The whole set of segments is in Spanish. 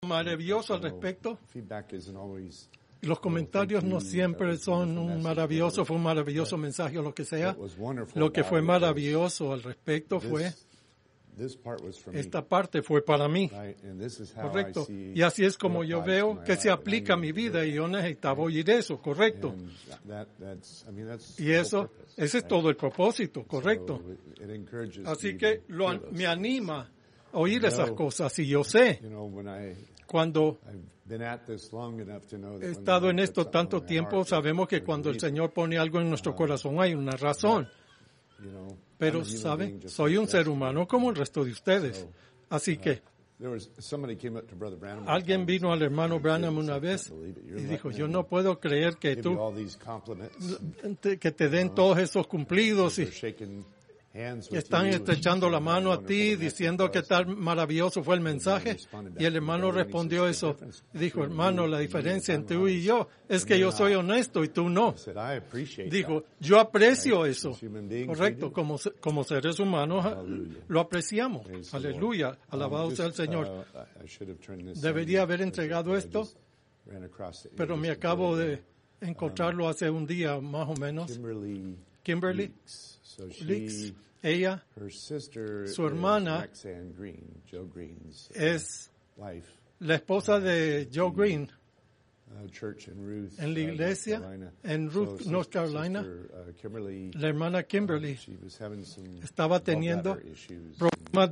maravilloso al respecto. Los comentarios no siempre son un maravilloso, fue un maravilloso mensaje o lo que sea. Lo que fue maravilloso al respecto fue, esta parte fue para mí, correcto. Y así es como yo veo que se aplica a mi vida y yo necesitaba oír eso, correcto. Y eso, ese es todo el propósito, correcto. Así que me anima a oír esas cosas y yo sé, cuando he estado en esto tanto tiempo, sabemos que cuando el Señor pone algo en nuestro corazón hay una razón. Pero, ¿saben? Soy un ser humano como el resto de ustedes. Así que alguien vino al hermano Branham una vez y dijo, yo no puedo creer que te den todos esos cumplidos y están estrechando la mano a ti, diciendo que tan maravilloso fue el mensaje. Y el hermano respondió eso. Dijo, hermano, la diferencia entre tú y yo es que yo soy honesto y tú no. Dijo, yo aprecio eso. Correcto, como seres humanos lo apreciamos. Aleluya, alabado sea el Señor. Debería haber entregado esto, pero me acabo de encontrarlo hace un día más o menos. Kimberly Leaks, ella, su hermana, es la esposa de Joe Green en la iglesia en Ruth, North Carolina. La hermana Kimberly estaba teniendo problemas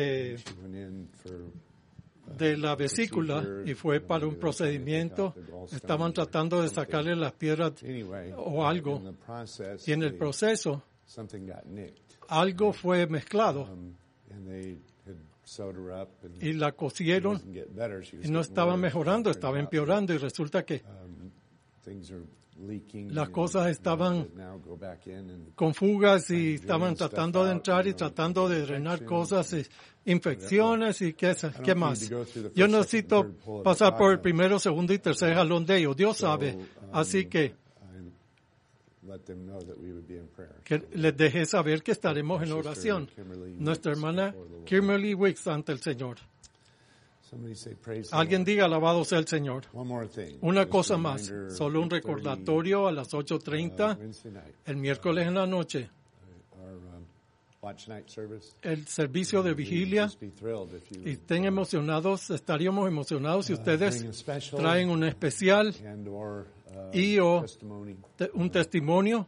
de la vesícula y fue para un procedimiento. Estaban tratando de sacarle las piedras o algo. Y en el proceso, algo fue mezclado. Y la cosieron y no estaba mejorando, estaba empeorando. Y resulta que las cosas estaban con fugas y estaban tratando de entrar y tratando de drenar cosas, infecciones y qué más. Yo necesito pasar por el primero, segundo y tercer jalón de ellos. Dios sabe. Así que les dejé saber que estaremos en oración. Nuestra hermana Kimberly Wicks ante el Señor. Alguien diga, alabado sea el Señor. Una cosa más, solo un recordatorio a las 8:30 el miércoles en la noche. El servicio de vigilia. Y estén emocionados, estaríamos emocionados si ustedes traen un especial y o un testimonio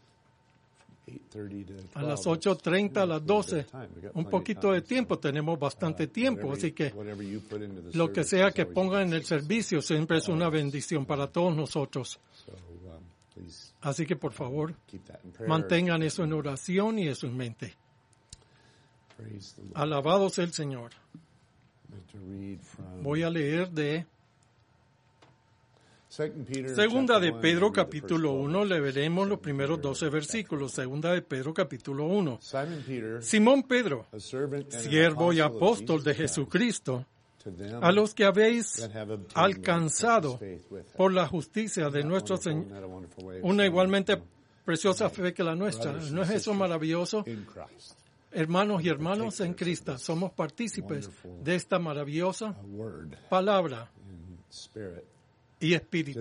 a las 8:30, a las 12, un poquito de tiempo, tenemos bastante tiempo, así que lo que sea que pongan en el servicio siempre es una bendición para todos nosotros. Así que por favor, mantengan eso en oración y eso en mente. Alabado sea el Señor. Voy a leer de Segunda de Pedro, capítulo 1, le veremos los primeros 12 versículos. Segunda de Pedro, capítulo 1. Simón Pedro, siervo y apóstol de Jesucristo, a los que habéis alcanzado por la justicia de nuestro Señor, una igualmente preciosa fe que la nuestra. ¿No es eso maravilloso? Hermanos y hermanas en Cristo, somos partícipes de esta maravillosa palabra y espíritu.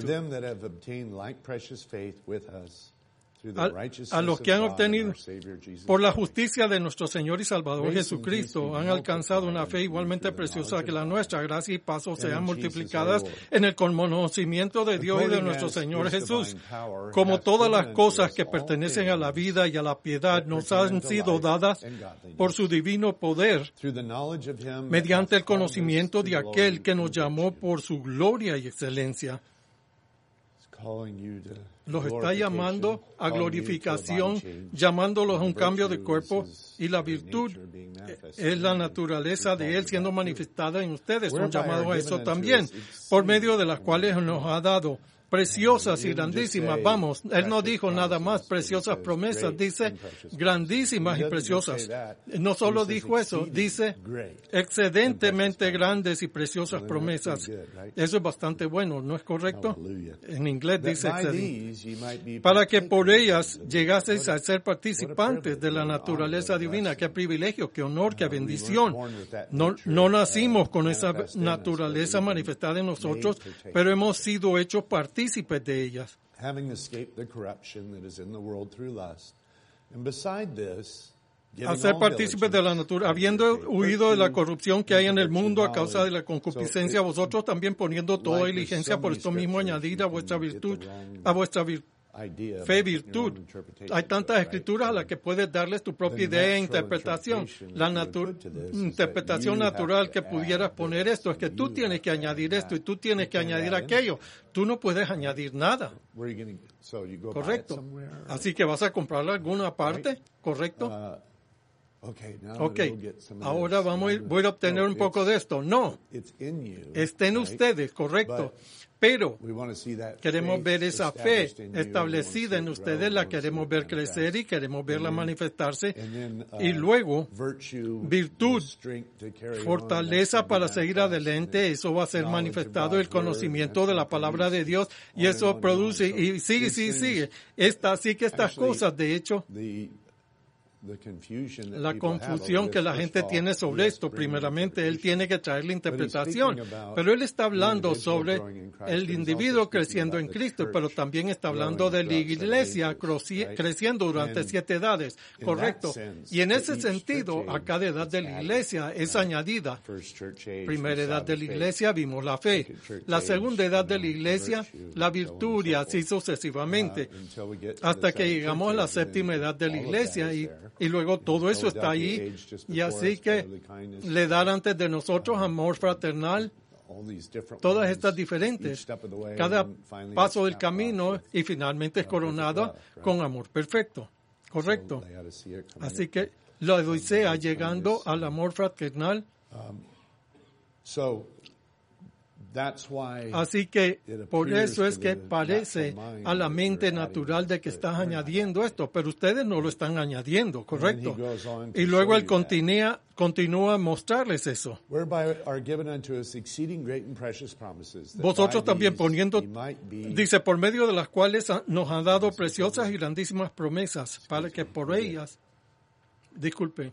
A los que han obtenido por la justicia de nuestro Señor y Salvador Jesucristo, han alcanzado una fe igualmente preciosa que la nuestra. Gracia y paso sean multiplicadas en el conocimiento de Dios y de nuestro Señor Jesús. Como todas las cosas que pertenecen a la vida y a la piedad nos han sido dadas por su divino poder, mediante el conocimiento de aquel que nos llamó por su gloria y excelencia. Los está llamando a glorificación, llamándolos a un cambio de cuerpo, y la virtud es la naturaleza de Él siendo manifestada en ustedes. Son llamados a eso también, por medio de las cuales nos ha dado preciosas y grandísimas. Vamos, él no dijo nada más preciosas promesas, dice grandísimas y preciosas. No solo dijo eso, dice excedentemente grandes y preciosas promesas. Eso es bastante bueno, ¿no es correcto? En inglés dice excelente. Para que por ellas llegaseis a ser participantes de la naturaleza divina. Qué privilegio, qué honor, qué bendición. No nacimos con esa naturaleza manifestada en nosotros, pero hemos sido hechos partícipes de ellas. A ser partícipes de la naturaleza, habiendo huido de la corrupción que hay en el mundo a causa de la concupiscencia, vosotros también poniendo toda diligencia, por esto mismo añadir a vuestra fe, virtud. Hay tantas escrituras a las que puedes darles tu propia idea e interpretación. La interpretación natural que pudieras poner esto es que tú tienes que añadir esto y tú tienes que añadir aquello. Tú no puedes añadir nada. Correcto. Así que vas a comprarlo en alguna parte. Correcto. Ok, ahora voy a obtener un poco de esto. No, está en ustedes, correcto. Pero queremos ver esa fe establecida en ustedes, la queremos ver crecer y queremos verla manifestarse. Y luego, virtud, fortaleza para seguir adelante, eso va a ser manifestado, el conocimiento de la palabra de Dios, y eso produce, y sigue. Así que estas cosas, de hecho, la confusión que la gente tiene sobre esto, primeramente, él tiene que traer la interpretación, pero él está hablando sobre el individuo creciendo en Cristo, pero también está hablando de la iglesia creciendo durante 7 edades, correcto. Y en ese sentido, a cada edad de la iglesia es añadida. Primera edad de la iglesia vimos la fe, la segunda edad de la iglesia, la virtud, y así sucesivamente, hasta que llegamos a la séptima edad de la iglesia, y luego todo eso está ahí, y así que le dan antes de nosotros amor fraternal, todas estas diferentes, cada paso del camino, y finalmente es coronado con amor perfecto, correcto. Así que la Odisea llegando al amor fraternal. Así que por eso es que parece a la mente natural de que estás añadiendo esto, pero ustedes no lo están añadiendo, ¿correcto? Y luego él continúa a mostrarles eso. Vosotros también poniendo, dice, por medio de las cuales nos han dado preciosas y grandísimas promesas, para que por ellas, disculpe,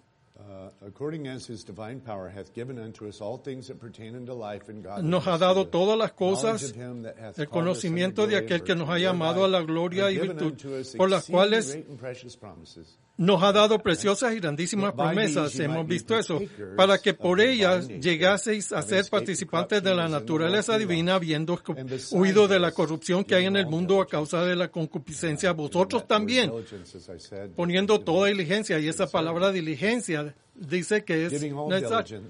nos ha dado todas las cosas, el conocimiento de aquel que nos ha llamado a la gloria y virtud, por las cuales nos ha dado preciosas y grandísimas promesas. Hemos visto eso, para que por ellas llegaseis a ser participantes de la naturaleza divina, habiendo huido de la corrupción que hay en el mundo a causa de la concupiscencia. Vosotros también, poniendo toda diligencia, y esa palabra diligencia dice que es necesario.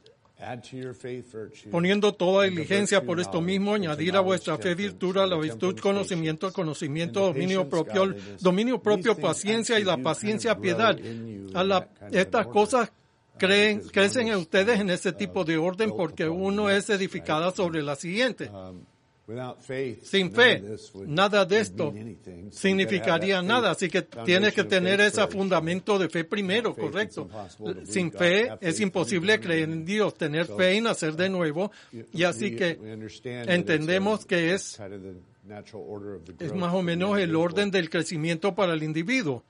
Poniendo toda diligencia, por esto mismo, añadir a vuestra fe virtud, a la virtud conocimiento, dominio propio, paciencia, y la paciencia piedad. Estas cosas crecen en ustedes en ese tipo de orden, porque uno es edificada sobre la siguiente. Sin fe, nada de esto significaría nada, así que tienes que tener ese fundamento de fe primero, correcto. Sin fe es imposible creer en Dios, tener fe y nacer de nuevo, y así que entendemos que es más o menos el orden del crecimiento para el individuo.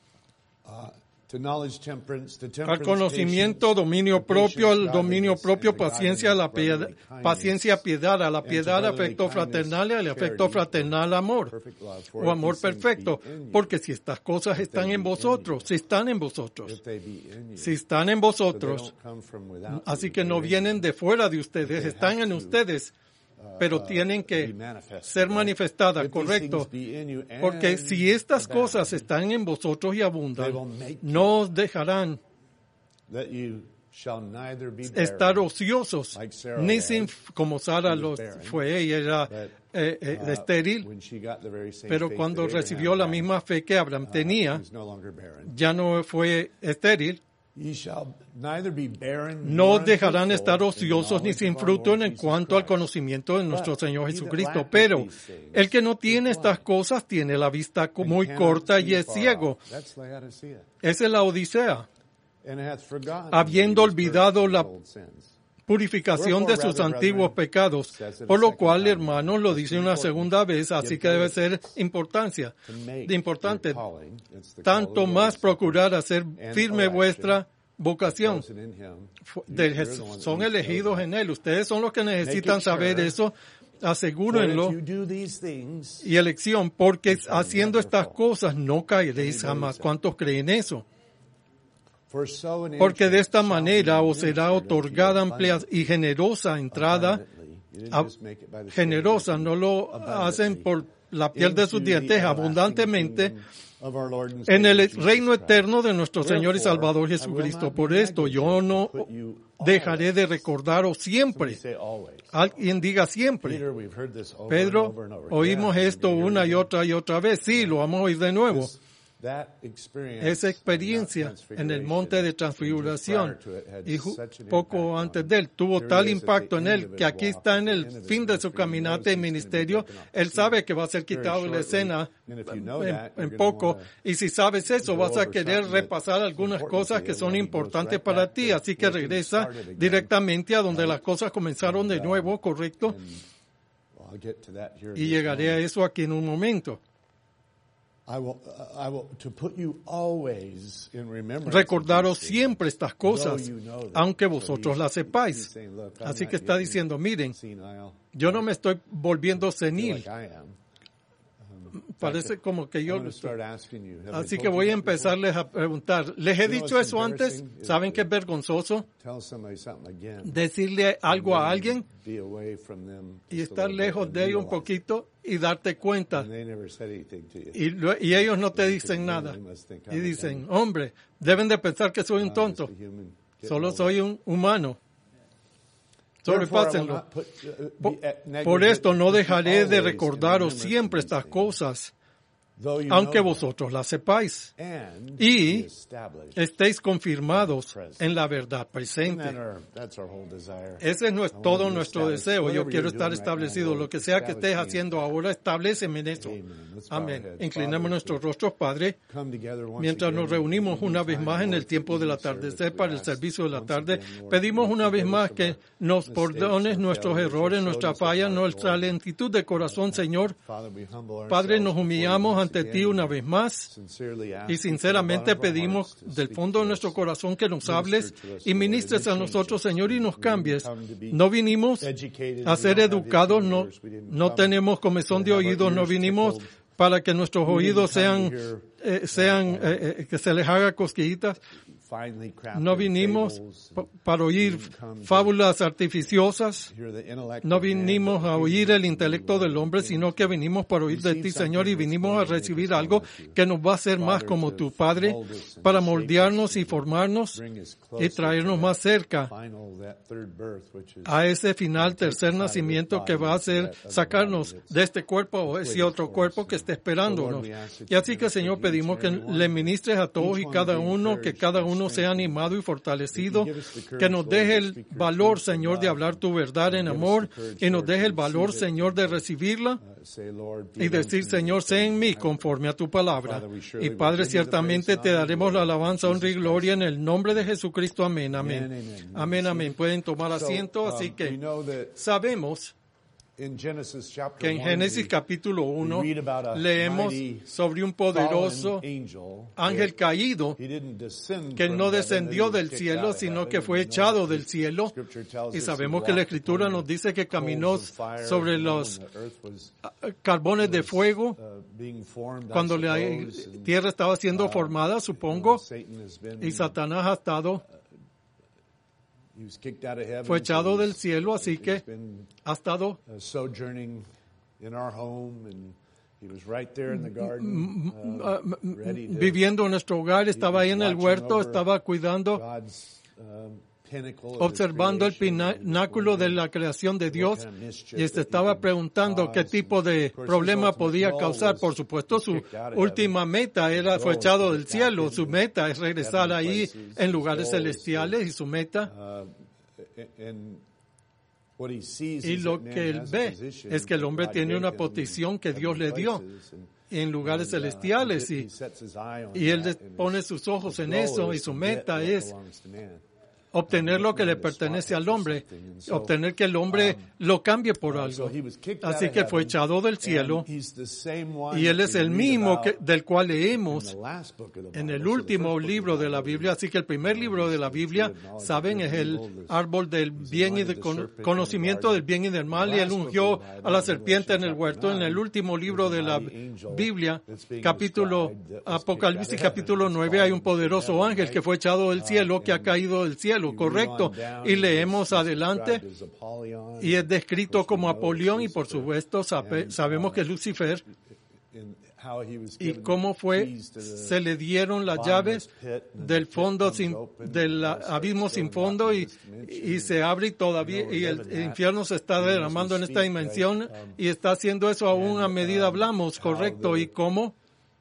Al conocimiento, dominio propio, al dominio propio, paciencia, paciencia, piedad, a la piedad, afecto fraternal, y al afecto fraternal, amor, o amor perfecto, porque si estas cosas están en vosotros, si están en vosotros, así que no vienen de fuera de ustedes, están en ustedes, pero tienen que ser manifestadas, correcto, porque si estas cosas están en vosotros y abundan, no os dejarán estar ociosos, ni sin, como Sara fue, ella era estéril, pero cuando recibió la misma fe que Abraham tenía, ya no fue estéril. No dejarán estar ociosos ni sin fruto en cuanto al conocimiento de nuestro Señor Jesucristo. Pero el que no tiene estas cosas tiene la vista muy corta y es ciego. Esa es la Odisea. Habiendo olvidado la purificación de sus antiguos pecados, por lo cual, hermanos, lo dice una segunda vez, así que debe ser importante, tanto más procurar hacer firme vuestra vocación. Son elegidos en Él. Ustedes son los que necesitan saber eso. Asegúrenlo. Y elección, porque haciendo estas cosas no caeréis jamás. ¿Cuántos creen eso? Porque de esta manera os será otorgada amplia y generosa entrada. Generosa, no lo hacen por la piel de sus dientes, abundantemente en el reino eterno de nuestro Señor y Salvador Jesucristo. Por esto yo no dejaré de recordaros siempre. Alguien diga siempre. Pedro, oímos esto una y otra vez. Sí, lo vamos a oír de nuevo. Esa experiencia en el monte de transfiguración y poco antes de él tuvo tal impacto en él que aquí está en el fin de su caminata y ministerio. Él sabe que va a ser quitado de la escena en poco, y si sabes eso vas a querer repasar algunas cosas que son importantes para ti, así que regresa directamente a donde las cosas comenzaron de nuevo, ¿correcto? Y llegaré a eso aquí en un momento. Recordaros siempre estas cosas, aunque vosotros las sepáis. Así que está diciendo, miren, yo no me estoy volviendo senil. Parece como que yo... Así que voy a empezarles a preguntar. ¿Les he dicho eso antes? ¿Saben que es vergonzoso? Decirle algo a alguien y estar lejos de ellos un poquito y darte cuenta. Y ellos no te dicen nada. Y dicen, hombre, deben de pensar que soy un tonto. Solo soy un humano. Sobrepásenlo. Por esto no dejaré de recordaros siempre estas cosas, aunque vosotros las sepáis, y estéis confirmados en la verdad presente. Ese es todo nuestro deseo. Yo quiero estar establecido. Lo que sea que estés haciendo ahora, establéceme en eso. Amén. Inclinemos nuestros rostros, Padre, mientras nos reunimos una vez más en el tiempo del atardecer para el servicio de la tarde. Pedimos una vez más que nos perdones nuestros errores, nuestra falla, nuestra lentitud de corazón, Señor. Padre, nos humillamos ante ti una vez más y sinceramente pedimos del fondo de nuestro corazón que nos hables y ministres a nosotros, Señor, y nos cambies. No vinimos a ser educados, no tenemos comezón de oídos, no vinimos para que nuestros oídos sean que se les haga cosquillitas. No vinimos para oír fábulas artificiosas, no vinimos a oír el intelecto del hombre, sino que vinimos para oír de ti, Señor, y vinimos a recibir algo que nos va a hacer más como tu Padre, para moldearnos y formarnos y traernos más cerca a ese final tercer nacimiento que va a hacer sacarnos de este cuerpo o ese otro cuerpo que está esperándonos. Y así que, Señor, pedimos que le ministres a todos y cada uno, que cada uno sea animado y fortalecido, que nos deje el valor, Señor, de hablar tu verdad en amor, y nos deje el valor, Señor, de recibirla y decir, Señor, sé en mí conforme a tu palabra. Y Padre, ciertamente te daremos la alabanza, honra y gloria en el nombre de Jesucristo. Amén, amén. Amén, amén. Pueden tomar asiento. Así que sabemos que en Génesis capítulo 1 leemos sobre un poderoso ángel caído que no descendió del cielo, sino que fue echado del cielo. Y sabemos que la Escritura nos dice que caminó sobre los carbones de fuego cuando la tierra estaba siendo formada, supongo, y Satanás ha estado... fue echado del cielo, así que ha estado viviendo en nuestro hogar, estaba ahí en el huerto, estaba cuidando observando el pináculo de la creación de Dios y se estaba preguntando qué tipo de problema podía causar. Por supuesto, su última meta fue echado del cielo. Su meta es regresar ahí en lugares celestiales y su meta. Y lo que él ve es que el hombre tiene una posición que Dios le dio en lugares celestiales y él pone sus ojos en eso y su meta es obtener lo que le pertenece al hombre, obtener que el hombre lo cambie por algo. Así que fue echado del cielo y él es el mismo del cual leemos en el último libro de la Biblia. Así que el primer libro de la Biblia, saben, es el árbol del bien y del conocimiento del bien y del mal, y él ungió a la serpiente en el huerto. En el último libro de la Biblia, Apocalipsis capítulo 9, hay un poderoso ángel que fue echado del cielo, que ha caído del cielo. Correcto, y leemos adelante y es descrito como Apolión, y por supuesto sabemos que es Lucifer, y cómo se le dieron las llaves del fondo del abismo sin fondo y se abre y el infierno se está derramando en esta dimensión y está haciendo eso aún a medida hablamos, correcto, y cómo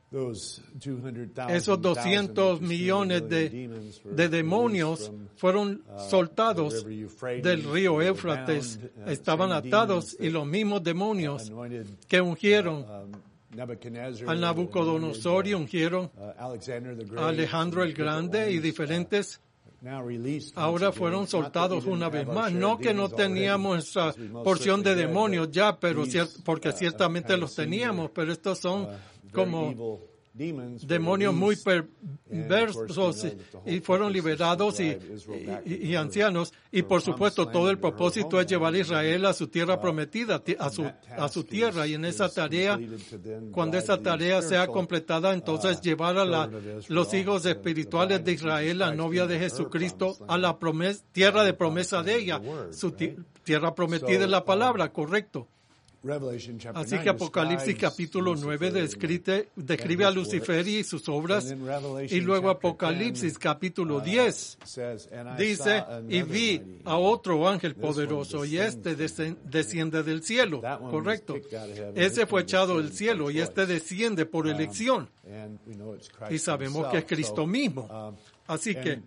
esos 200 millones de demonios fueron soltados del río Éufrates, estaban atados, y los mismos demonios que ungieron a Nabucodonosor y ungieron a Alejandro el Grande y diferentes, ahora fueron soltados una vez más. No que no teníamos nuestra porción de demonios ya, pero porque ciertamente los teníamos, pero estos son como demonios muy perversos y fueron liberados y ancianos, y por supuesto todo el propósito es llevar a Israel a su tierra prometida, a su tierra, y en esa tarea, cuando esa tarea sea completada, entonces llevar a los hijos espirituales de Israel, la novia de Jesucristo, a la tierra de promesa de ella. Su tierra prometida es la palabra, correcto. Así que Apocalipsis capítulo 9 describe a Lucifer y sus obras, y luego Apocalipsis capítulo 10 dice, y vi a otro ángel poderoso, y desciende del cielo, correcto. Ese fue echado del cielo y desciende por elección, y sabemos que es Cristo mismo. Así que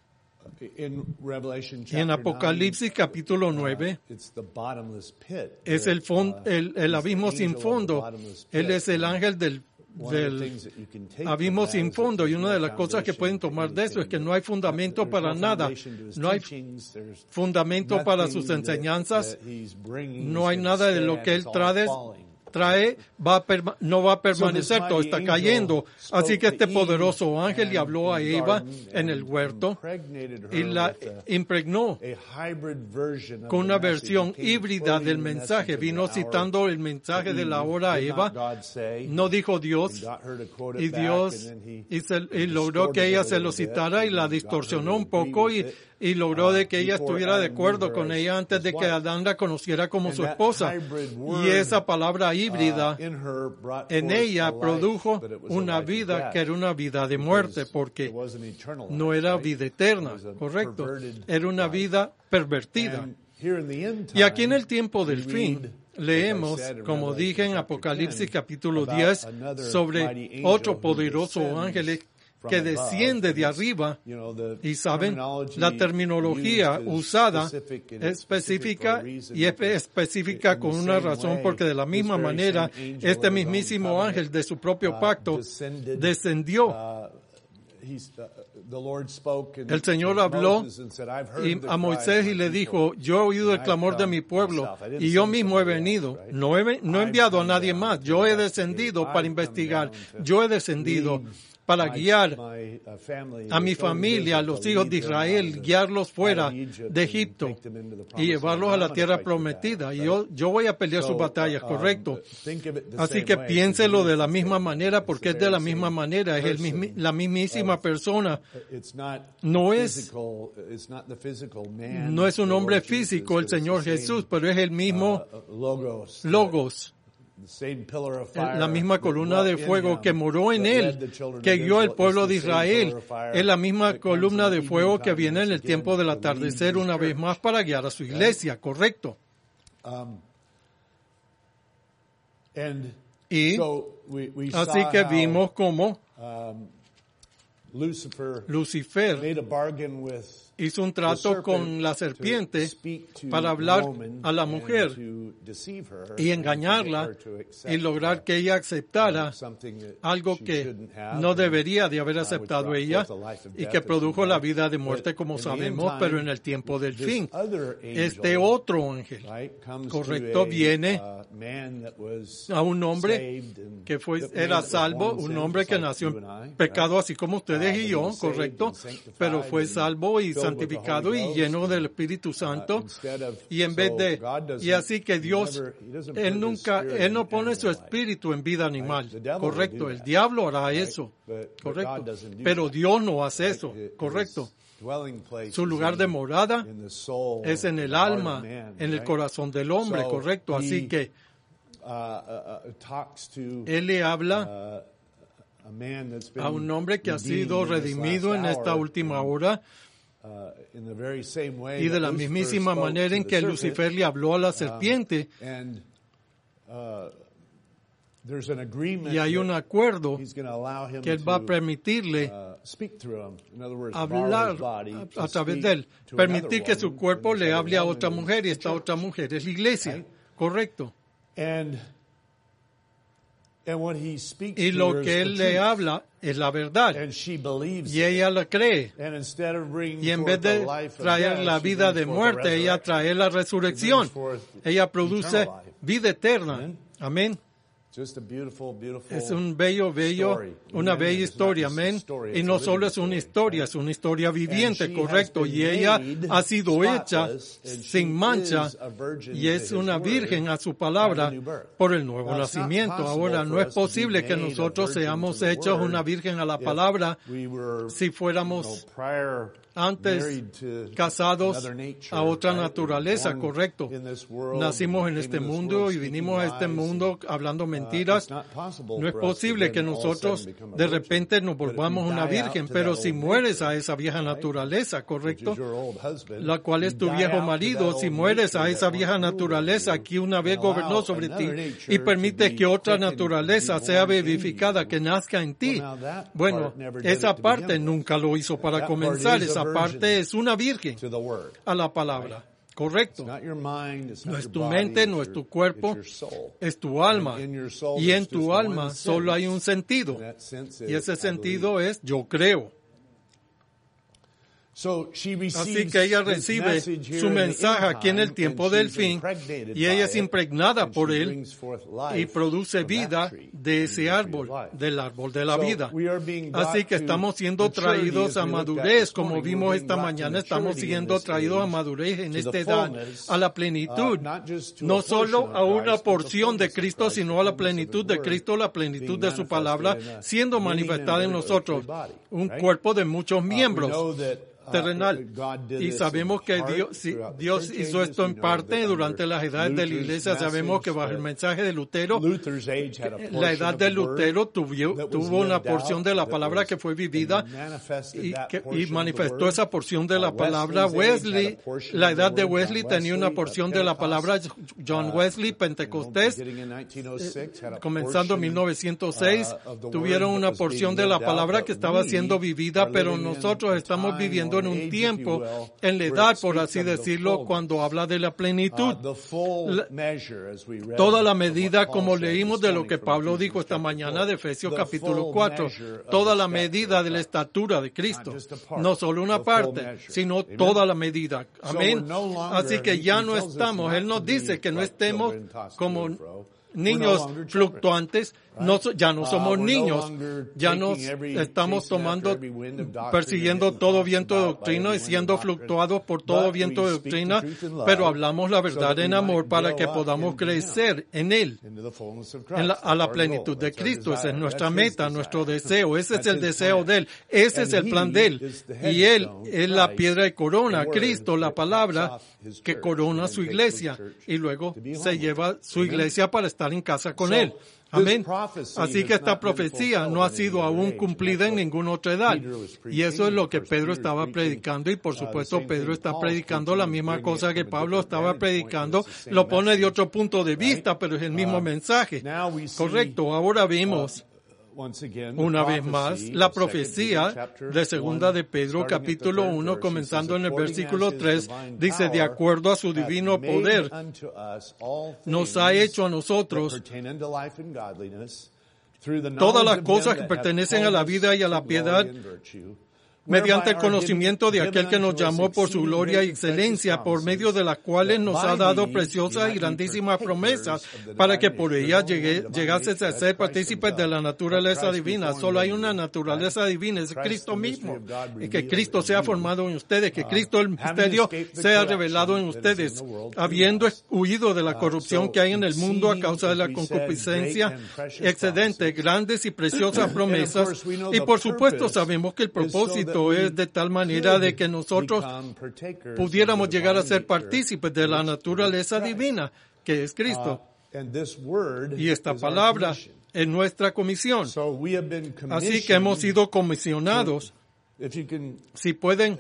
en Apocalipsis capítulo 9 es el abismo sin fondo. Él es el ángel del abismo sin fondo, y una de las cosas que pueden tomar de eso es que no hay fundamento para nada, no hay fundamento para sus enseñanzas, no hay nada de lo que él trae no va a permanecer, todo está cayendo. Así que este poderoso ángel le habló a Eva en el huerto y la impregnó con una versión híbrida del mensaje. Vino citando el mensaje de la hora a Eva. No dijo Dios, y Dios y logró que ella se lo citara y la distorsionó un poco y logró de que ella estuviera de acuerdo con ella antes de que Adán la conociera como su esposa. Y esa palabra híbrida en ella produjo una vida que era una vida de muerte, porque no era vida eterna, correcto, era una vida pervertida. Y aquí en el tiempo del fin leemos, como dije en Apocalipsis capítulo 10, sobre otro poderoso ángel que desciende de arriba, y saben, la terminología usada es específica, y es específica con una razón, porque de la misma manera este mismísimo ángel de su propio pacto descendió. El Señor habló a Moisés y le dijo, yo he oído el clamor de mi pueblo y yo mismo he venido. No he enviado a nadie más. Yo he descendido para investigar. Yo he descendido para guiar a mi familia, a los hijos de Israel, guiarlos fuera de Egipto y llevarlos a la tierra prometida. Y yo voy a pelear sus batallas, correcto. Así que piénselo de la misma manera, porque es de la misma manera, es la mismísima persona. No es un hombre físico el Señor Jesús, pero es el mismo Logos. la misma columna de fuego que moró en él, que guió al pueblo de Israel, es la misma columna de fuego que viene en el tiempo del atardecer una vez más para guiar a su iglesia, correcto. Y así que vimos cómo Lucifer hizo un trato con la serpiente para hablar a la mujer y engañarla y lograr que ella aceptara algo que no debería de haber aceptado ella y que produjo la vida de muerte, como sabemos, pero en el tiempo del fin. Este otro ángel, correcto, viene a un hombre que era salvo, un hombre que nació en pecado así como ustedes y yo, correcto, pero fue salvo y santificado y lleno del Espíritu Santo, y en vez de, y así que Dios, Él no pone su espíritu en vida animal, correcto, el diablo hará eso, correcto, pero Dios no hace eso, correcto. Su lugar de morada es en el alma, en el corazón del hombre, correcto, así que Él le habla a un hombre que ha sido redimido en esta última hora, y de la mismísima manera en que Lucifer le habló a la serpiente, y hay un acuerdo que Él va a permitirle hablar a través de él, permitir que su cuerpo le hable a otra mujer, y esta otra mujer es la iglesia, correcto. Y lo que Él le habla es la verdad, y ella la cree, y en vez de traer la vida de muerte, ella trae la resurrección, ella produce vida eterna. Amén. Es un una bella historia, amén. Y no solo es una historia viviente, correcto. Y ella ha sido hecha sin mancha y es una virgen a su palabra por el nuevo nacimiento. Ahora, no es posible que nosotros seamos hechos una virgen a la palabra si fuéramos antes casados a otra naturaleza, correcto. Nacimos en este mundo y vinimos a este mundo hablando mentiras. No es posible que nosotros de repente nos volvamos una virgen, pero si mueres a esa vieja naturaleza, correcto, la cual es tu viejo marido, si mueres a esa vieja naturaleza que una vez gobernó sobre ti y permite que otra naturaleza sea vivificada, que nazca en ti, bueno, esa parte nunca lo hizo para comenzar. Esa parte es una virgen a la palabra, correcto. No es tu mente, no es tu cuerpo, es tu alma. Y en tu alma solo hay un sentido. Y ese sentido es yo creo. Así que ella recibe su mensaje aquí en el tiempo del fin, y ella es impregnada por él y produce vida de ese árbol, del árbol de la vida. Así que estamos siendo traídos a madurez, como vimos esta mañana, estamos siendo traídos a madurez en esta edad, a la plenitud, no solo a una porción de Cristo, sino a la plenitud de Cristo, la plenitud de su palabra, siendo manifestada en nosotros, un cuerpo de muchos miembros terrenal. Y sabemos que Dios hizo esto en parte durante las edades de la iglesia. Sabemos que bajo el mensaje de Lutero, la edad de Lutero tuvo una porción de la palabra que fue vivida y manifestó esa porción de la palabra. Wesley, la edad de Wesley tenía una porción de la palabra. John Wesley, Pentecostés, comenzando en 1906, tuvieron una porción de la palabra que estaba siendo vivida, pero nosotros estamos viviendo en un tiempo, en la edad, por así decirlo, cuando habla de la plenitud. Toda la medida, como leímos de lo que Pablo dijo esta mañana de Efesios capítulo 4, toda la medida de la estatura de Cristo. No solo una parte, sino toda la medida. Amén. Así que ya no estamos, Él nos dice que no estemos como niños fluctuantes, ya no somos niños, ya nos estamos persiguiendo todo viento de doctrina y siendo fluctuados por todo viento de doctrina, pero hablamos la verdad en amor para que podamos crecer en Él, a la plenitud de Cristo. Esa es nuestra meta, nuestro deseo, ese es el deseo de Él, ese es el plan de Él, y Él es la piedra de corona, Cristo, la palabra que corona su iglesia, y luego se lleva su iglesia para estar estar en casa con Él. Amén. Así que esta profecía no ha sido aún cumplida en ninguna otra edad. Y eso es lo que Pedro estaba predicando. Y por supuesto Pedro está predicando la misma cosa que Pablo estaba predicando. Lo pone de otro punto de vista, pero es el mismo mensaje. Correcto. Ahora vemos una vez más la profecía de segunda de Pedro capítulo 1, comenzando en el versículo 3, dice: de acuerdo a su divino poder, nos ha hecho a nosotros todas las cosas que pertenecen a la vida y a la piedad, mediante el conocimiento de aquel que nos llamó por su gloria y excelencia, por medio de las cuales nos ha dado preciosas y grandísimas promesas, para que por ellas llegases a ser partícipes de la naturaleza divina. Solo hay una naturaleza divina, es Cristo mismo. Y que Cristo sea formado en ustedes, que Cristo, el misterio, sea revelado en ustedes, habiendo huido de la corrupción que hay en el mundo a causa de la concupiscencia excedente, grandes y preciosas promesas. Y por supuesto sabemos que el propósito es de tal manera de que nosotros pudiéramos llegar a ser partícipes de la naturaleza divina, que es Cristo. Y esta palabra es nuestra comisión. Así que hemos sido comisionados. Si pueda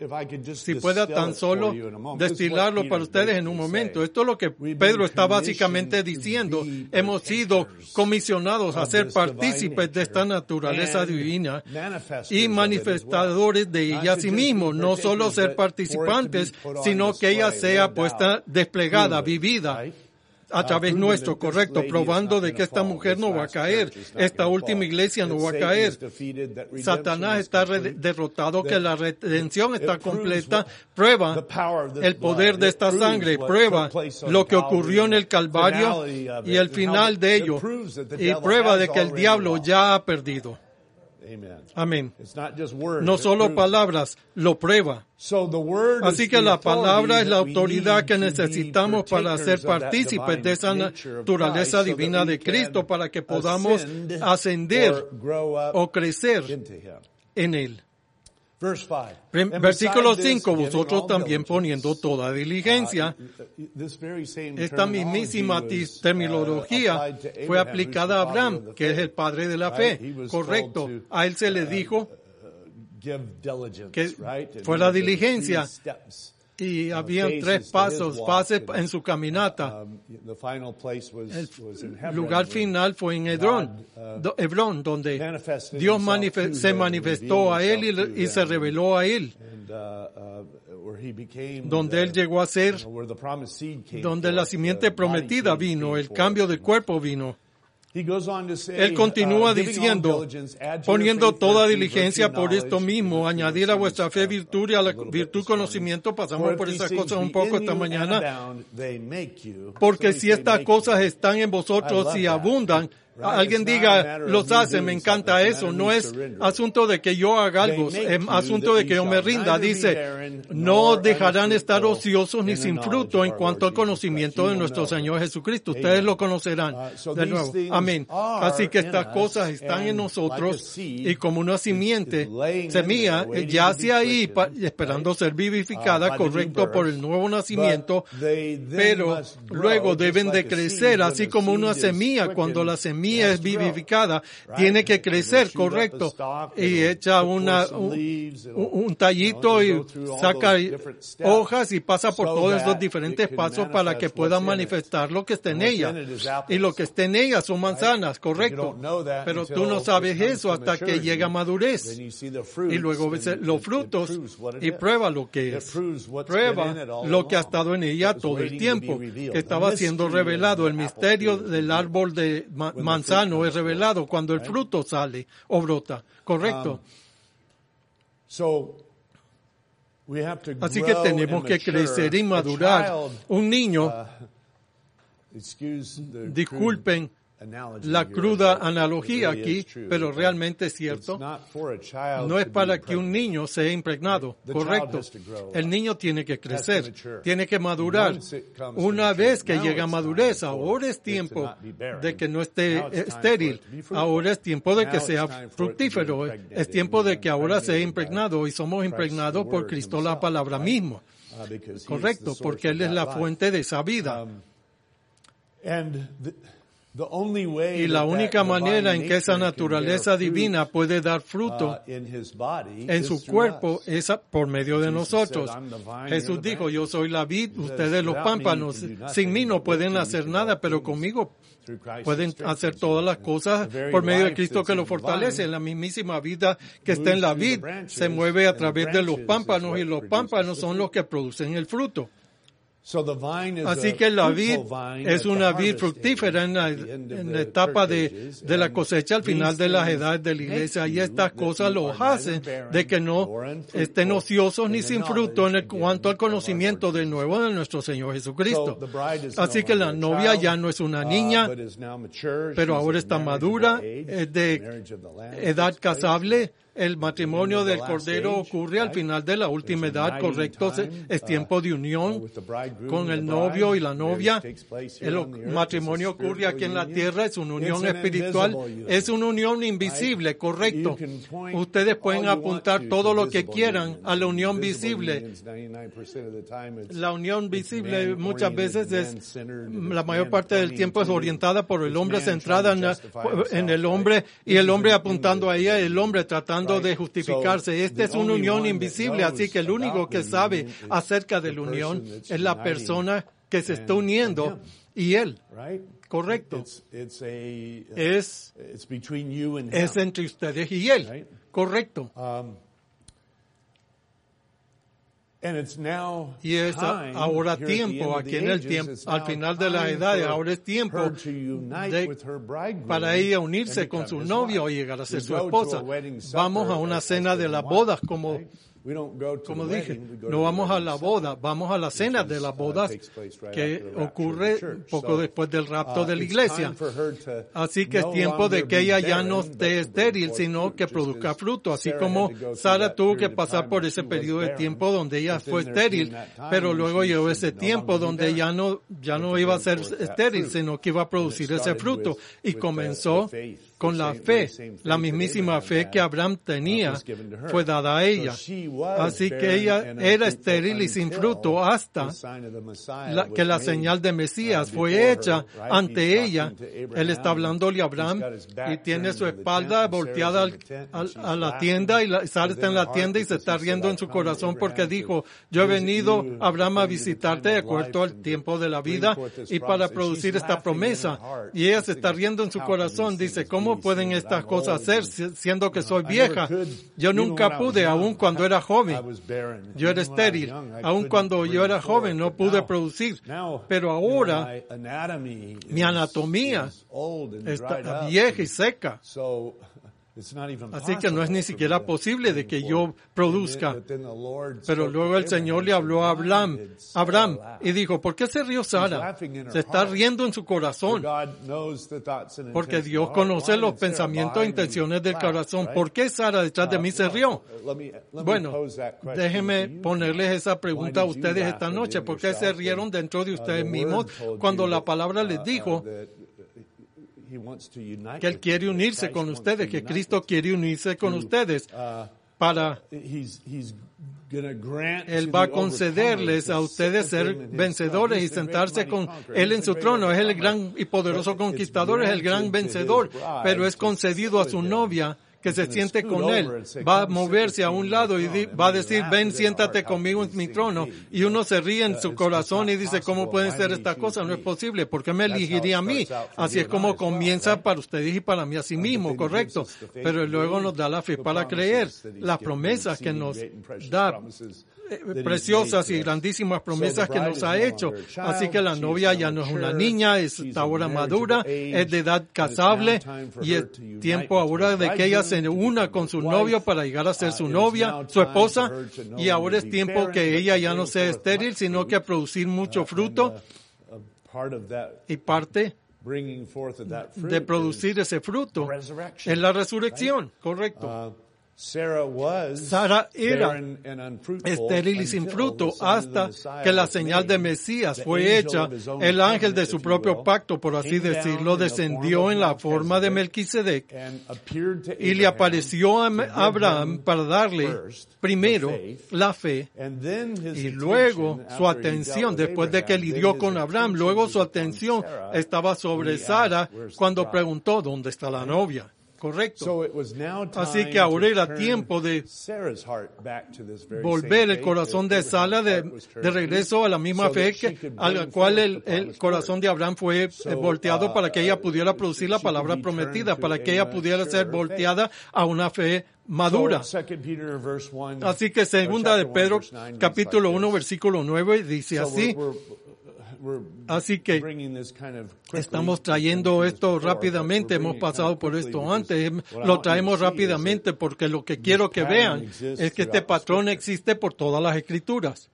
tan solo destilarlo para ustedes en un momento. Esto es lo que Pedro está básicamente diciendo. Hemos sido comisionados a ser partícipes de esta naturaleza divina y manifestadores de ella a sí mismos. No solo ser participantes, sino que ella sea puesta, desplegada, vivida a través nuestro, correcto, probando de que esta mujer no va a caer, esta última iglesia no va a caer. Satanás está derrotado, que la redención está completa, prueba el poder de esta sangre, prueba lo que ocurrió en el Calvario y el final de ello, y prueba de que el diablo ya ha perdido. Amén. No solo palabras, lo prueba. Así que la palabra es la autoridad que necesitamos para ser partícipes de esa naturaleza divina de Cristo, para que podamos ascender o crecer en Él. Versículo 5, vosotros también poniendo toda diligencia. Esta mismísima terminología fue aplicada a Abraham, que es el padre de la fe. Correcto. A él se le dijo que fuera diligencia. Y habían 3 fases en su caminata. El lugar final fue en Hebrón, donde Dios se manifestó a él y se reveló a él. Donde él llegó a ser, donde la simiente prometida vino, el cambio del cuerpo vino. Él continúa diciendo, poniendo toda diligencia por esto mismo, añadir a vuestra fe virtud y a la virtud conocimiento. Pasamos por esas cosas un poco esta mañana. Porque si estas cosas están en vosotros y abundan, alguien diga, los hace, me encanta eso. No es asunto de que yo haga algo, es asunto de que yo me rinda. Dice, no dejarán estar ociosos ni sin fruto en cuanto al conocimiento de nuestro Señor Jesucristo. Ustedes lo conocerán. De nuevo. Amén. Así que estas cosas están en nosotros y como una semilla, yace ahí esperando ser vivificada, correcto, por el nuevo nacimiento, pero luego deben de crecer, así como una semilla, cuando la semilla es vivificada, tiene que crecer, correcto, y echa un tallito y saca hojas y pasa por todos esos diferentes pasos para que pueda manifestar lo que está en ella. Y lo que está en ella son manzanas, correcto, pero tú no sabes eso hasta que llega a madurez. Y luego ves los frutos y prueba lo que es. Prueba lo que ha estado en ella todo el tiempo, que estaba siendo revelado. El misterio del árbol de manzano es revelado cuando el fruto sale o brota, correcto. Así que tenemos que crecer y madurar. Un niño, disculpen la cruda analogía aquí, pero realmente es cierto. No es para que un niño sea impregnado, correcto. El niño tiene que crecer, tiene que madurar. Una vez que llega a madurez, ahora es tiempo de que no esté estéril. Ahora es tiempo de que sea fructífero. Es tiempo de que ahora sea impregnado, y somos impregnados por Cristo, la palabra misma. Correcto, porque Él es la fuente de esa vida. Y la única manera en que esa naturaleza divina puede dar fruto en su cuerpo es por medio de nosotros. Jesús dijo, yo soy la vid, ustedes los pámpanos. Sin mí no pueden hacer nada, pero conmigo pueden hacer todas las cosas por medio de Cristo que lo fortalece. La mismísima vida que está en la vid se mueve a través de los pámpanos, y los pámpanos son los que producen el fruto. Así que la vid es una vid fructífera en la etapa de la cosecha al final de las edades de la iglesia, y estas cosas los hacen de que no estén ociosos ni sin fruto en cuanto al conocimiento del nuevo de nuestro Señor Jesucristo. Así que la novia ya no es una niña, pero ahora está madura, es de edad casable. El matrimonio del Cordero ocurre al final de la última edad, correcto, es tiempo de unión con el novio y la novia. El matrimonio ocurre aquí en la tierra, es una unión espiritual, es una unión invisible, correcto. Ustedes pueden apuntar todo lo que quieran a la unión visible. La unión visible muchas veces es, la mayor parte del tiempo es orientada por el hombre, centrada en el hombre, y el hombre apuntando a ella, el hombre tratando de justificarse. Esta es una unión invisible, así que el único que sabe acerca de la unión es la persona que se está uniendo y él. Correcto. Es entre ustedes y él. Correcto. Y es ahora tiempo, aquí en el tiempo, al final de las edades, ahora es tiempo para ella unirse con su novio y llegar a ser su esposa. Vamos a una cena de las bodas, como dije, no vamos a la boda, vamos a la cena de las bodas que ocurre poco después del rapto de la iglesia. Así que es tiempo de que ella ya no esté estéril, sino que produzca fruto. Así como Sara tuvo que pasar por ese periodo de tiempo donde ella fue estéril, pero luego llegó ese tiempo donde ya no iba a ser estéril, sino que iba a producir ese fruto. Y comenzó con la fe, la mismísima fe que Abraham tenía, fue dada a ella. Así que ella era estéril y sin fruto hasta que la señal de Mesías fue hecha ante ella. Él está hablándole a Abraham y tiene su espalda volteada a la tienda, y Sara está en la tienda y se está riendo en su corazón porque dijo, yo he venido, Abraham, a visitarte de acuerdo al tiempo de la vida y para producir esta promesa. Y ella se está riendo en su corazón, dice, ¿cómo pueden estas cosas hacer siendo que soy vieja? Yo nunca pude, aun cuando era joven. Yo era estéril. Aun cuando yo era joven no pude producir. Pero ahora mi anatomía está vieja y seca. Así que no es ni siquiera posible de que yo produzca. Pero luego el Señor le habló a Abraham y dijo, ¿por qué se rió Sara? Se está riendo en su corazón. Porque Dios conoce los pensamientos e intenciones del corazón. ¿Por qué Sara detrás de mí se rió? Bueno, déjenme ponerles esa pregunta a ustedes esta noche. ¿Por qué se rieron dentro de ustedes mismos cuando la palabra les dijo que Él quiere unirse con ustedes, que Cristo quiere unirse con ustedes para... Él va a concederles a ustedes ser vencedores y sentarse con Él en su trono. Es el gran y poderoso conquistador, es el gran vencedor, pero es concedido a su novia que se siente con Él. Va a moverse a un lado y va a decir, ven, siéntate conmigo en mi trono. Y uno se ríe en su corazón y dice, ¿cómo pueden ser estas cosas? No es posible. ¿Por qué me elegiría a mí? Así es como comienza para ustedes y para mí a sí mismo, correcto. Pero luego nos da la fe para creer las promesas que nos da, preciosas y grandísimas promesas que nos ha hecho. Así que la novia ya no es una niña, está ahora madura, es de edad casable, y es tiempo ahora de que ella se una con su novio para llegar a ser su novia, su esposa, y ahora es tiempo que ella ya no sea estéril, sino que a producir mucho fruto, y parte de producir ese fruto es la resurrección, correcto. Sara era estéril y sin fruto hasta que la señal de Mesías fue hecha. El ángel de su propio pacto, por así decirlo, descendió en la forma de Melquisedec y le apareció a Abraham para darle primero la fe y luego su atención, después de que lidió con Abraham, luego su atención estaba sobre Sara cuando preguntó ¿dónde está la novia? Correcto. Así que ahora era tiempo de volver el corazón de Sara de regreso a la misma fe a la cual el corazón de Abraham fue volteado para que ella pudiera producir la palabra prometida, para que ella pudiera ser volteada a una fe madura. Así que segunda de Pedro, capítulo 1, versículo 9, dice así. Así que estamos trayendo esto rápidamente, hemos pasado por esto antes, lo traemos rápidamente porque lo que quiero que vean es que este patrón existe por todas las escrituras.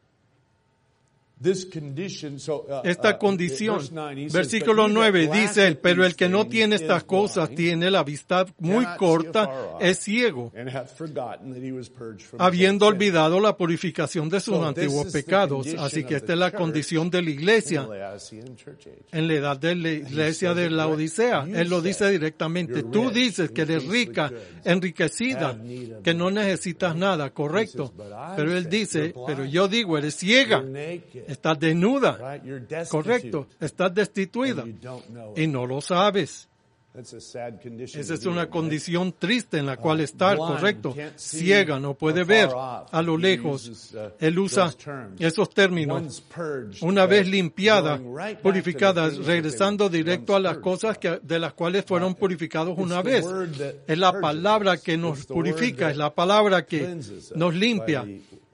Esta condición, versículo 9 dice él, pero el que no tiene estas cosas tiene la vista muy corta, es ciego, habiendo olvidado la purificación de sus antiguos pecados. Así que esta es la condición de la iglesia en la edad de la iglesia de la Odisea. Él lo dice directamente. Tú dices que eres rica, enriquecida, que no necesitas nada, correcto. Pero él dice, pero yo digo, eres ciega. Estás desnuda, correcto, estás destituida y no lo sabes. Esa es una condición triste en la cual estar, correcto. Ciega, no puede ver a lo lejos. Él usa esos términos. Una vez limpiada, purificada, regresando directo a las cosas de las cuales fueron purificados una vez. Es la palabra que nos purifica, es la palabra que nos limpia.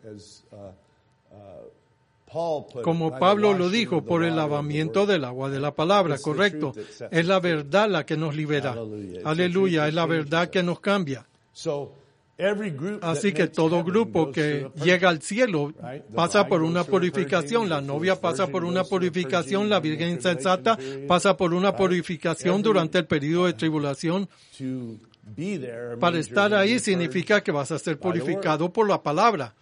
Como Pablo lo dijo, por el lavamiento del agua de la palabra, correcto. Es la verdad la que nos libera. Aleluya, es la verdad que nos cambia. Así que todo grupo que llega al cielo pasa por una purificación. La novia pasa por una purificación. La virgen insensata pasa por una purificación durante el periodo de tribulación. Para estar ahí significa que vas a ser purificado por la palabra.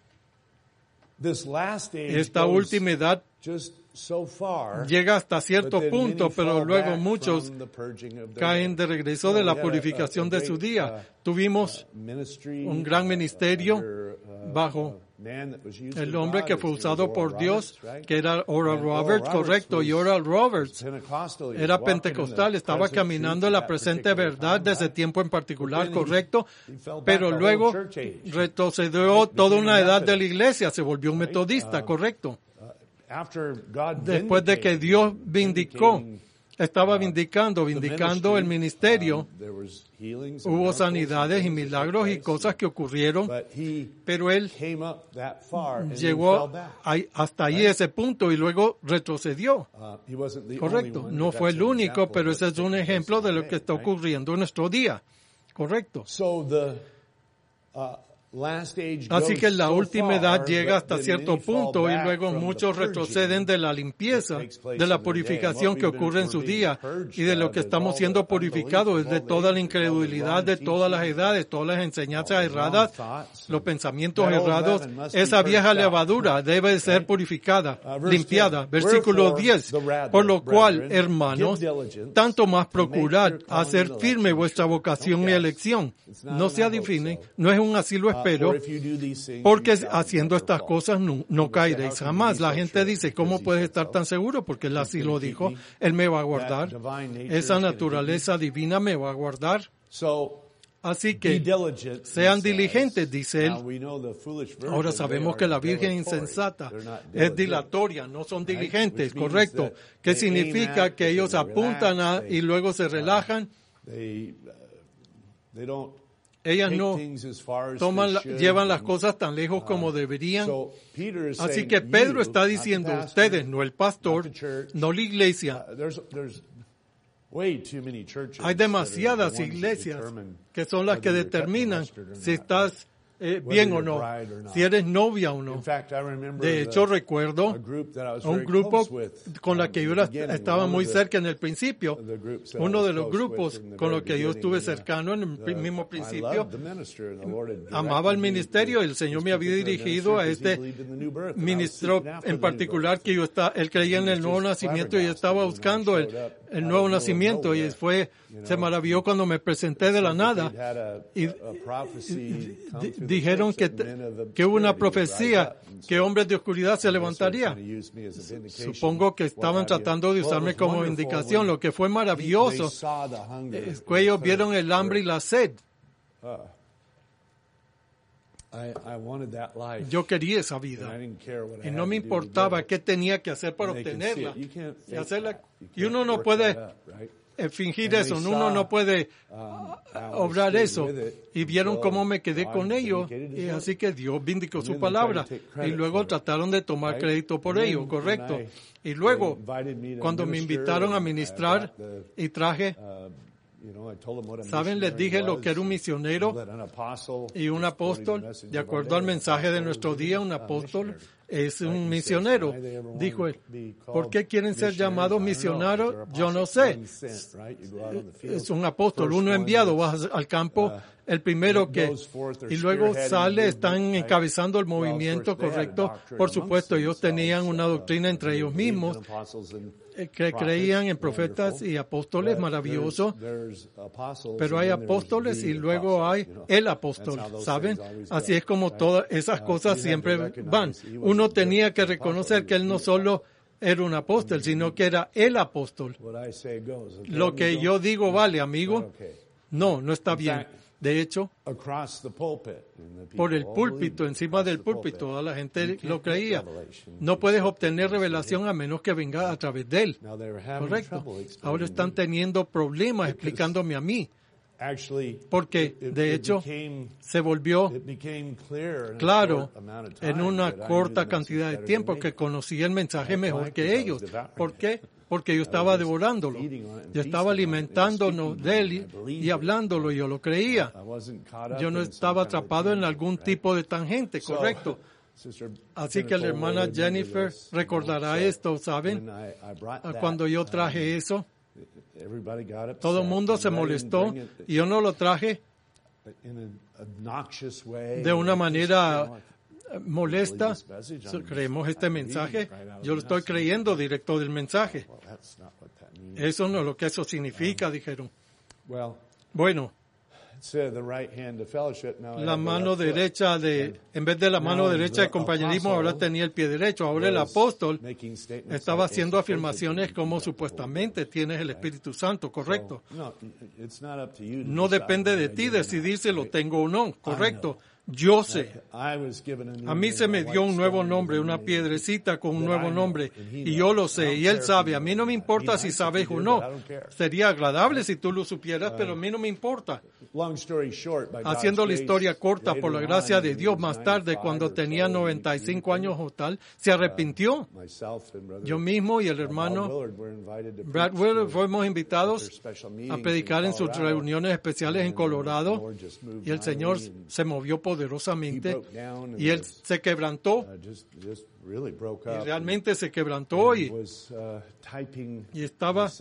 Esta última edad llega hasta cierto punto, pero luego muchos caen de regreso de la purificación de su día. Tuvimos un gran ministerio bajo el hombre que fue usado por Dios, que era Oral Roberts, correcto, y Oral Roberts era pentecostal, estaba caminando en la presente verdad de ese tiempo en particular, correcto, pero luego retrocedió toda una edad de la iglesia, se volvió un metodista, correcto. Después de que Dios estaba vindicando el ministerio, hubo sanidades y milagros y cosas que ocurrieron, pero él llegó hasta ahí ese punto y luego retrocedió. Correcto, no fue el único, pero ese es un ejemplo de lo que está ocurriendo en nuestro día. Correcto. Así que la última edad llega hasta cierto punto y luego muchos retroceden de la limpieza, de la purificación que ocurre en su día y de lo que estamos siendo purificados, es de toda la incredulidad, de todas las edades, todas las enseñanzas erradas, los pensamientos errados. Esa vieja levadura debe ser purificada, limpiada. Versículo 10. Por lo cual, hermanos, tanto más procurad hacer firme vuestra vocación y elección. No se adivinen, no es un asilo espero, porque haciendo estas cosas no caeréis jamás. La gente dice, ¿cómo puedes estar tan seguro? Porque Él así lo dijo, Él me va a guardar. Esa naturaleza divina me va a guardar. Así que sean diligentes, dice Él. Ahora sabemos que la virgen insensata es dilatoria, no son diligentes, correcto. ¿Qué significa? Que ellos apuntan y luego se relajan. Ellas no llevan las cosas tan lejos como deberían. Así que Pedro está diciendo, ustedes, no el pastor, no la iglesia. Hay demasiadas iglesias que son las que determinan si estás bien o no, si eres novia o no. De hecho, recuerdo un grupo con la que yo estaba muy cerca en el principio. Uno de los grupos con los que yo estuve cercano en el mismo principio amaba el ministerio y el Señor me había dirigido a este ministro en particular que él creía en el nuevo nacimiento y estaba buscando el nuevo nacimiento y se maravilló cuando me presenté de la nada y dijeron que hubo una profecía que hombres de oscuridad se levantaría. Supongo que estaban tratando de usarme como indicación, lo que fue maravilloso. Ellos vieron el hambre y la sed. Yo quería esa vida y no me importaba qué tenía que hacer para obtenerla y uno no puede fingir eso, uno no puede obrar eso. Y vieron cómo me quedé con ellos, y así que Dios vindicó su palabra. Y luego trataron de tomar crédito por ello, correcto. Y luego, cuando me invitaron a ministrar y traje, ¿saben? Les dije lo que era un misionero y un apóstol. De acuerdo al mensaje de nuestro día, un apóstol es un misionero. Dijo él, ¿por qué quieren ser llamados misioneros? Yo no sé. Es un apóstol, uno enviado, vas al campo, el primero y luego están encabezando el movimiento, correcto. Por supuesto, ellos tenían una doctrina entre ellos mismos, que creían en profetas y apóstoles, maravilloso, pero hay apóstoles y luego hay el apóstol, ¿saben? Así es como todas esas cosas siempre van. Uno tenía que reconocer que él no solo era un apóstol, sino que era el apóstol. Lo que yo digo vale, amigo. No está bien. De hecho, por el púlpito, encima del púlpito, toda la gente lo creía. No puedes obtener revelación a menos que venga a través de él. Correcto. Ahora están teniendo problemas explicándome a mí. Porque, de hecho, se volvió claro en una corta cantidad de tiempo que conocí el mensaje mejor que ellos. ¿Por qué? Porque yo estaba devorándolo. Yo estaba alimentándonos de él y hablándolo, y yo lo creía. Yo no estaba atrapado en algún tipo de tangente, correcto. Así que la hermana Jennifer recordará esto, ¿saben? Cuando yo traje eso, todo el mundo se molestó y yo no lo traje de una manera molesta. Creemos este mensaje, yo lo estoy creyendo directo del mensaje. Eso no es lo que eso significa, dijeron. Bueno, la mano derecha en vez de la mano derecha de compañerismo, ahora tenía el pie derecho. Ahora el apóstol estaba haciendo afirmaciones como supuestamente tienes el Espíritu Santo, correcto. No depende de ti decidir si lo tengo o no, correcto. Yo sé. A mí se me dio un nuevo nombre, una piedrecita con un nuevo nombre, y yo lo sé, y él sabe. A mí no me importa si sabes o no. Sería agradable si tú lo supieras, pero a mí no me importa. Haciendo la historia corta, por la gracia de Dios, más tarde, cuando tenía 95 años o tal, se arrepintió. Yo mismo y el hermano Brad Willard fuimos invitados a predicar en sus reuniones especiales en Colorado, y el Señor se movió poderosamente y él se quebrantó y realmente se quebrantó y estaba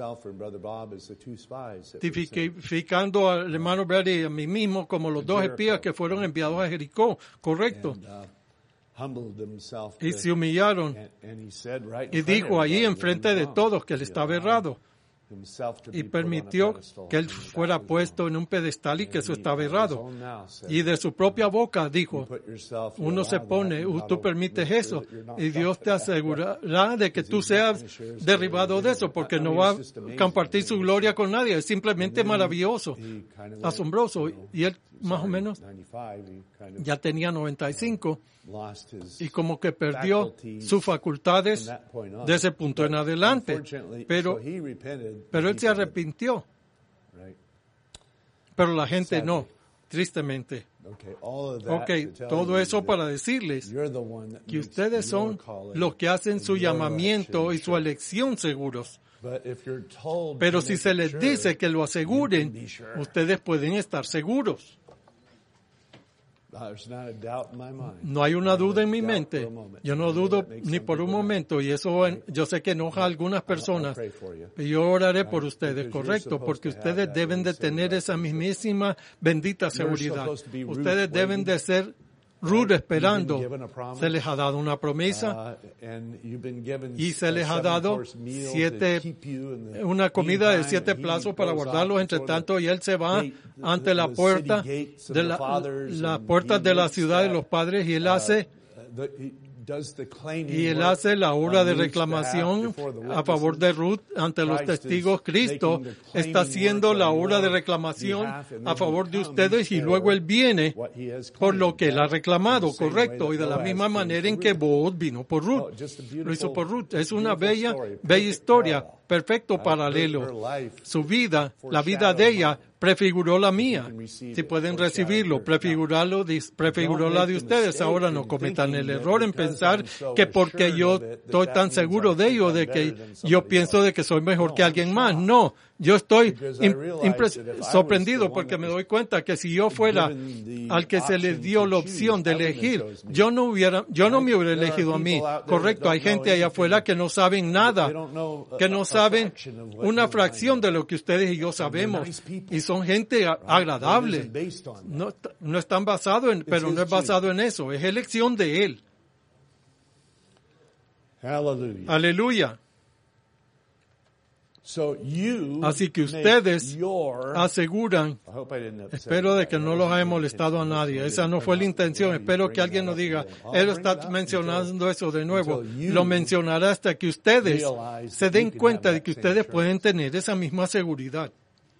tipificando al hermano Brad y a mí mismo como los dos espías que fueron enviados a Jericó, correcto, y se humillaron y dijo allí enfrente de todos que él estaba errado y permitió que él fuera puesto en un pedestal y que eso estaba errado. Y de su propia boca dijo, uno se pone, tú permites eso, y Dios te asegurará de que tú seas derribado de eso, porque no va a compartir su gloria con nadie. Es simplemente maravilloso, asombroso. Y él más o menos ya tenía 95 y como que perdió sus facultades de ese punto en adelante. Pero él se arrepintió. Pero la gente no, tristemente. Todo eso para decirles que ustedes son los que hacen su llamamiento y su elección seguros. Pero si se les dice que lo aseguren, ustedes pueden estar seguros. No hay una duda en mi mente. Yo no dudo ni por un momento, y eso yo sé que enoja a algunas personas. Yo oraré por ustedes, correcto, porque ustedes deben de tener esa mismísima bendita seguridad. Ustedes deben de ser Ruth esperando. Se les ha dado una promesa y se les ha dado una comida de 7 plazos para guardarlos. Entre tanto, y él se va ante la puerta las puertas de la ciudad de los padres, y él hace la obra de reclamación a favor de Ruth ante los testigos. Cristo está haciendo la obra de reclamación a favor de ustedes, y luego Él viene por lo que Él ha reclamado, correcto. Y de la misma manera en que Boaz vino por Ruth, lo hizo por Ruth. Es una bella historia, perfecto paralelo. Su vida, la vida de ella, prefiguró la mía. Si pueden recibirlo, prefiguró la de ustedes. Ahora no cometan el error en pensar que porque yo estoy tan seguro de ello, de que yo pienso de que soy mejor que alguien más. No, yo estoy sorprendido porque me doy cuenta que si yo fuera al que se le dio la opción de elegir, yo no me hubiera elegido a mí. Correcto, hay gente allá afuera que no saben nada, que no saben una fracción de lo que ustedes y yo sabemos. Y son gente agradable. No están basados pero no es basado en eso. Es elección de Él. Aleluya. Así que ustedes aseguran, espero de que no los haya molestado a nadie, esa no fue la intención, espero que alguien nos diga, él está mencionando eso de nuevo, lo mencionará hasta que ustedes se den cuenta de que ustedes pueden tener esa misma seguridad.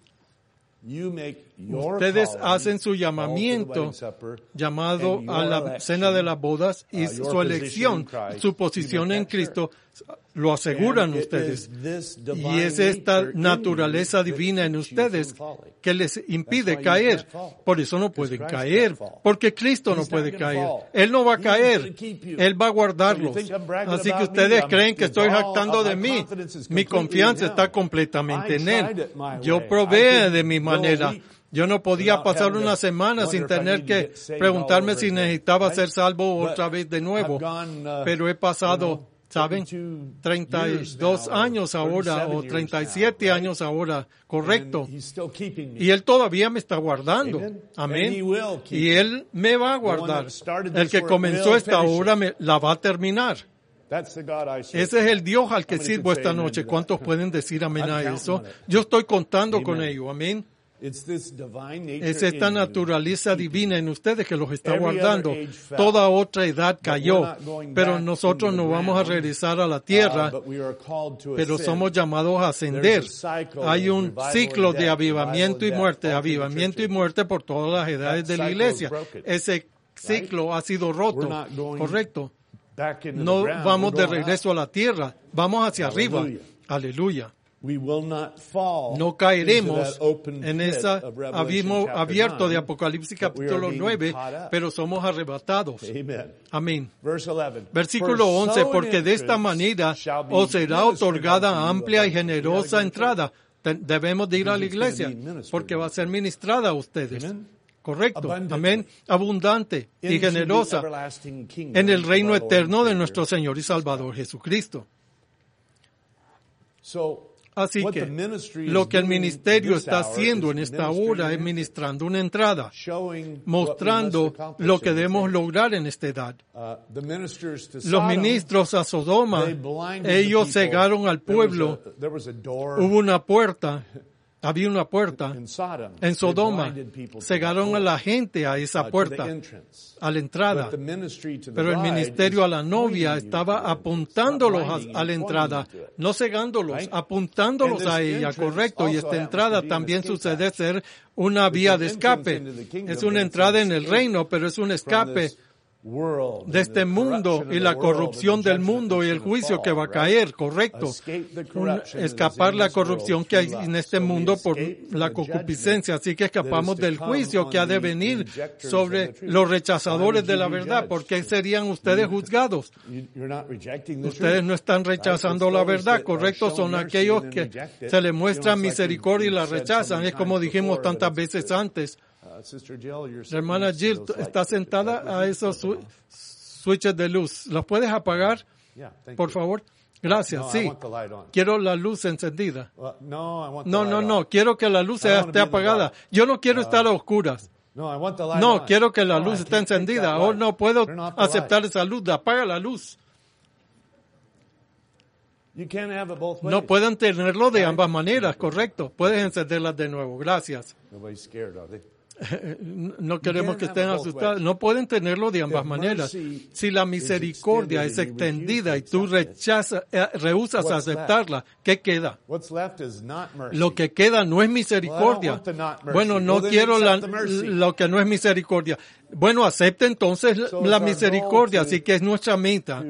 Ustedes hacen su llamamiento, llamado a la cena de las bodas, y su elección, su posición en Cristo, lo aseguran ustedes. Y es esta naturaleza divina en ustedes que les impide caer. Por eso no pueden caer, porque Cristo no puede caer. Él no va a caer, Él va a guardarlos. Así que ustedes creen que estoy jactando de mí. Mi confianza está completamente en Él. Yo proveo de mi manera. Yo no podía pasar una semana sin tener que preguntarme si necesitaba ser salvo otra vez de nuevo. Pero he pasado, ¿saben? 32 años ahora, o 37 años ahora, correcto. Y Él todavía me está guardando. Amén. Y Él me va a guardar. El que comenzó esta obra la va a terminar. Ese es el Dios al que sirvo esta noche. ¿Cuántos pueden decir amén a eso? Yo estoy contando con ello. Amén. Es esta naturaleza divina en ustedes que los está guardando. Toda otra edad cayó, pero nosotros no vamos a regresar a la tierra, pero somos llamados a ascender. Hay un ciclo de avivamiento y muerte por todas las edades de la iglesia. Ese ciclo ha sido roto, correcto. No vamos de regreso a la tierra, vamos hacia arriba. Aleluya. No caeremos en ese abismo abierto de Apocalipsis capítulo 9, pero somos arrebatados. Amén. Versículo 11, porque de esta manera os será otorgada amplia y generosa entrada. Debemos de ir a la iglesia, porque va a ser ministrada a ustedes. Correcto. Amén. Abundante y generosa en el reino eterno de nuestro Señor y Salvador Jesucristo. Así que lo que el ministerio está haciendo en esta hora es ministrando una entrada, mostrando lo que debemos lograr en esta edad. Los ministros a Sodoma, ellos cegaron al pueblo. Hubo una puerta. Había una puerta en Sodoma. Cegaron a la gente a esa puerta, a la entrada. Pero el ministerio a la novia estaba apuntándolos a la entrada, no cegándolos, apuntándolos a ella, correcto. Y esta entrada también sucede ser una vía de escape. Es una entrada en el reino, pero es un escape de este mundo y la corrupción del mundo y el juicio que va a caer, correcto. Escapar la corrupción que hay en este mundo por la concupiscencia. Así que escapamos del juicio que ha de venir sobre los rechazadores de la verdad. ¿Por qué serían ustedes juzgados? Ustedes no están rechazando la verdad, correcto. Son aquellos que se les muestra misericordia y la rechazan. Es como dijimos tantas veces antes. La hermana Jill está sentada a esos switches de luz. ¿Los puedes apagar, por favor? Gracias, sí. Quiero la luz encendida. No. Quiero que la luz esté apagada. Yo no quiero estar a oscuras. No, quiero que la luz esté encendida. Oh, no puedo aceptar esa luz. Apaga la luz. No pueden tenerlo de ambas maneras, correcto. Puedes encenderlas de nuevo. Gracias. No queremos que estén asustados. No pueden tenerlo de ambas maneras. Si la misericordia es extendida y tú rehusas aceptarla, ¿qué queda? Lo que queda no es misericordia. Bueno, no quiero lo que no es misericordia. Bueno, acepte entonces la misericordia, así que es nuestra meta.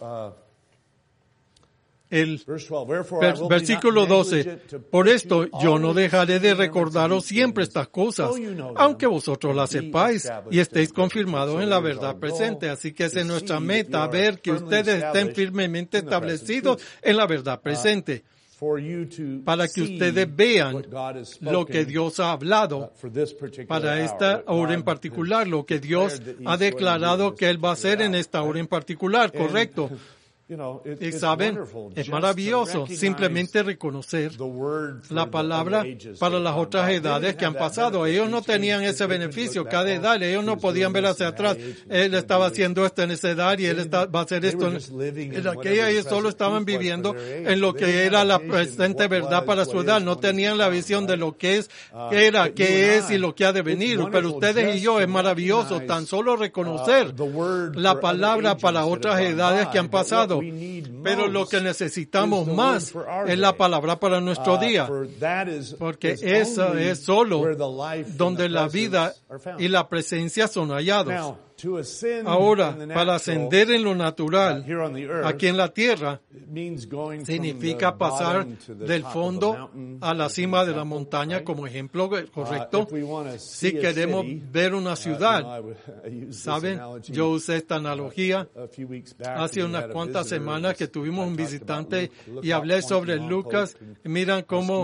El versículo 12, por esto yo no dejaré de recordaros siempre estas cosas, aunque vosotros las sepáis y estéis confirmados en la verdad presente. Así que esa es nuestra meta, ver que ustedes estén firmemente establecidos en la verdad presente, para que ustedes vean lo que Dios ha hablado para esta hora en particular, lo que Dios ha declarado que Él va a hacer en esta hora en particular, ¿correcto? Y saben, es maravilloso simplemente reconocer la palabra para las otras edades que han pasado. Ellos no tenían ese beneficio, cada edad, ellos no podían ver hacia atrás. Él estaba haciendo esto en esa edad y él va a hacer esto en aquella. Ellos solo estaban viviendo en lo que era la presente verdad para su edad. No tenían la visión de lo que es, qué es y lo que ha de venir. Pero ustedes y yo, es maravilloso tan solo reconocer la palabra para otras edades que han pasado. Pero lo que necesitamos más es la palabra para nuestro día, porque eso es solo donde la vida y la presencia son hallados. Ahora, para ascender en lo natural, aquí en la tierra, significa pasar del fondo a la cima de la montaña, como ejemplo, ¿correcto? Si queremos ver una ciudad, ¿saben? Yo usé esta analogía hace unas cuantas semanas que tuvimos un visitante y hablé sobre Lucas. Miran cómo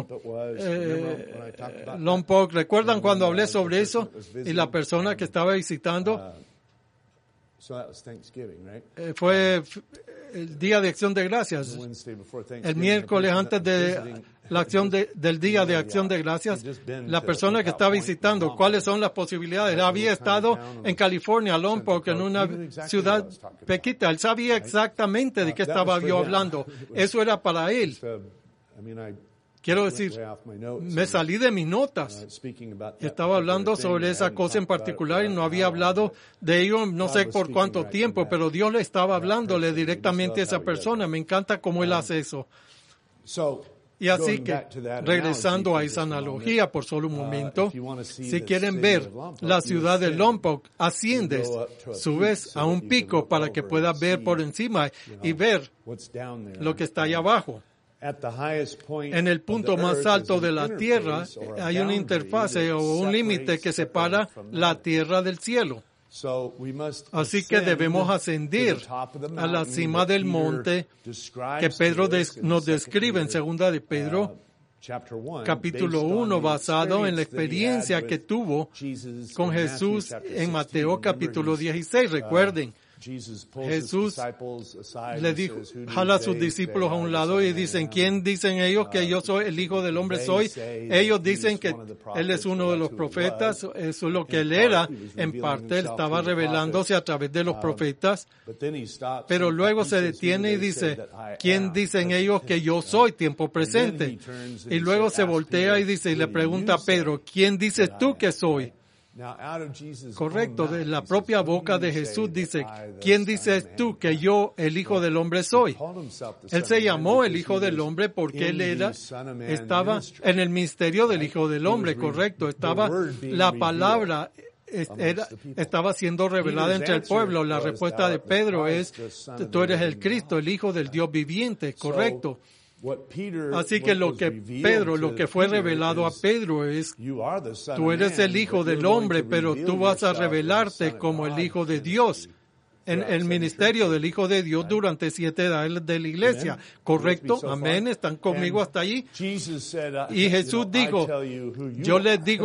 Lompoc, ¿recuerdan cuando hablé sobre eso? Y la persona que estaba visitando fue el día de Acción de Gracias. El miércoles antes de la acción del día de Acción de Gracias, la persona que estaba visitando, ¿cuáles son las posibilidades? Había estado en California, Lompoc, en una ciudad pequeña. Él sabía exactamente de qué estaba yo hablando. Eso era para él. Quiero decir, me salí de mis notas. Estaba hablando sobre esa cosa en particular y no había hablado de ello no sé por cuánto tiempo, pero Dios le estaba hablándole directamente a esa persona. Me encanta cómo Él hace eso. Y así que, regresando a esa analogía por solo un momento, si quieren ver la ciudad de Lompoc, asciendes, subes a un pico para que puedas ver por encima y ver lo que está ahí abajo. En el punto más alto de la tierra hay una interfase o un límite que separa la tierra del cielo. Así que debemos ascender a la cima del monte que Pedro nos describe en segunda de Pedro, capítulo 1, basado en la experiencia que tuvo con Jesús en Mateo capítulo 16. Recuerden, Jesús le dijo, jala a sus discípulos a un lado y dicen, ¿quién dicen ellos que yo soy el Hijo del Hombre soy? Ellos dicen que Él es uno de los profetas, eso es lo que Él era. En parte, Él estaba revelándose a través de los profetas, pero luego se detiene y dice, ¿quién dicen ellos que yo soy? Tiempo presente. Y luego se voltea y dice, y le pregunta a Pedro, ¿quién dices tú que soy? Correcto, de la propia boca de Jesús dice, ¿quién dices tú que yo, el Hijo del Hombre, soy? Él se llamó el Hijo del Hombre porque Él estaba en el ministerio del Hijo del Hombre, correcto, la palabra estaba siendo revelada entre el pueblo. La respuesta de Pedro es, tú eres el Cristo, el Hijo del Dios viviente, correcto. Así que lo que fue revelado a Pedro es, tú eres el Hijo del Hombre, pero tú vas a revelarte como el Hijo de Dios en el ministerio del Hijo de Dios durante 7 edades de la iglesia. ¿Correcto? Amén. ¿Están conmigo hasta allí? Y Jesús dijo, yo les digo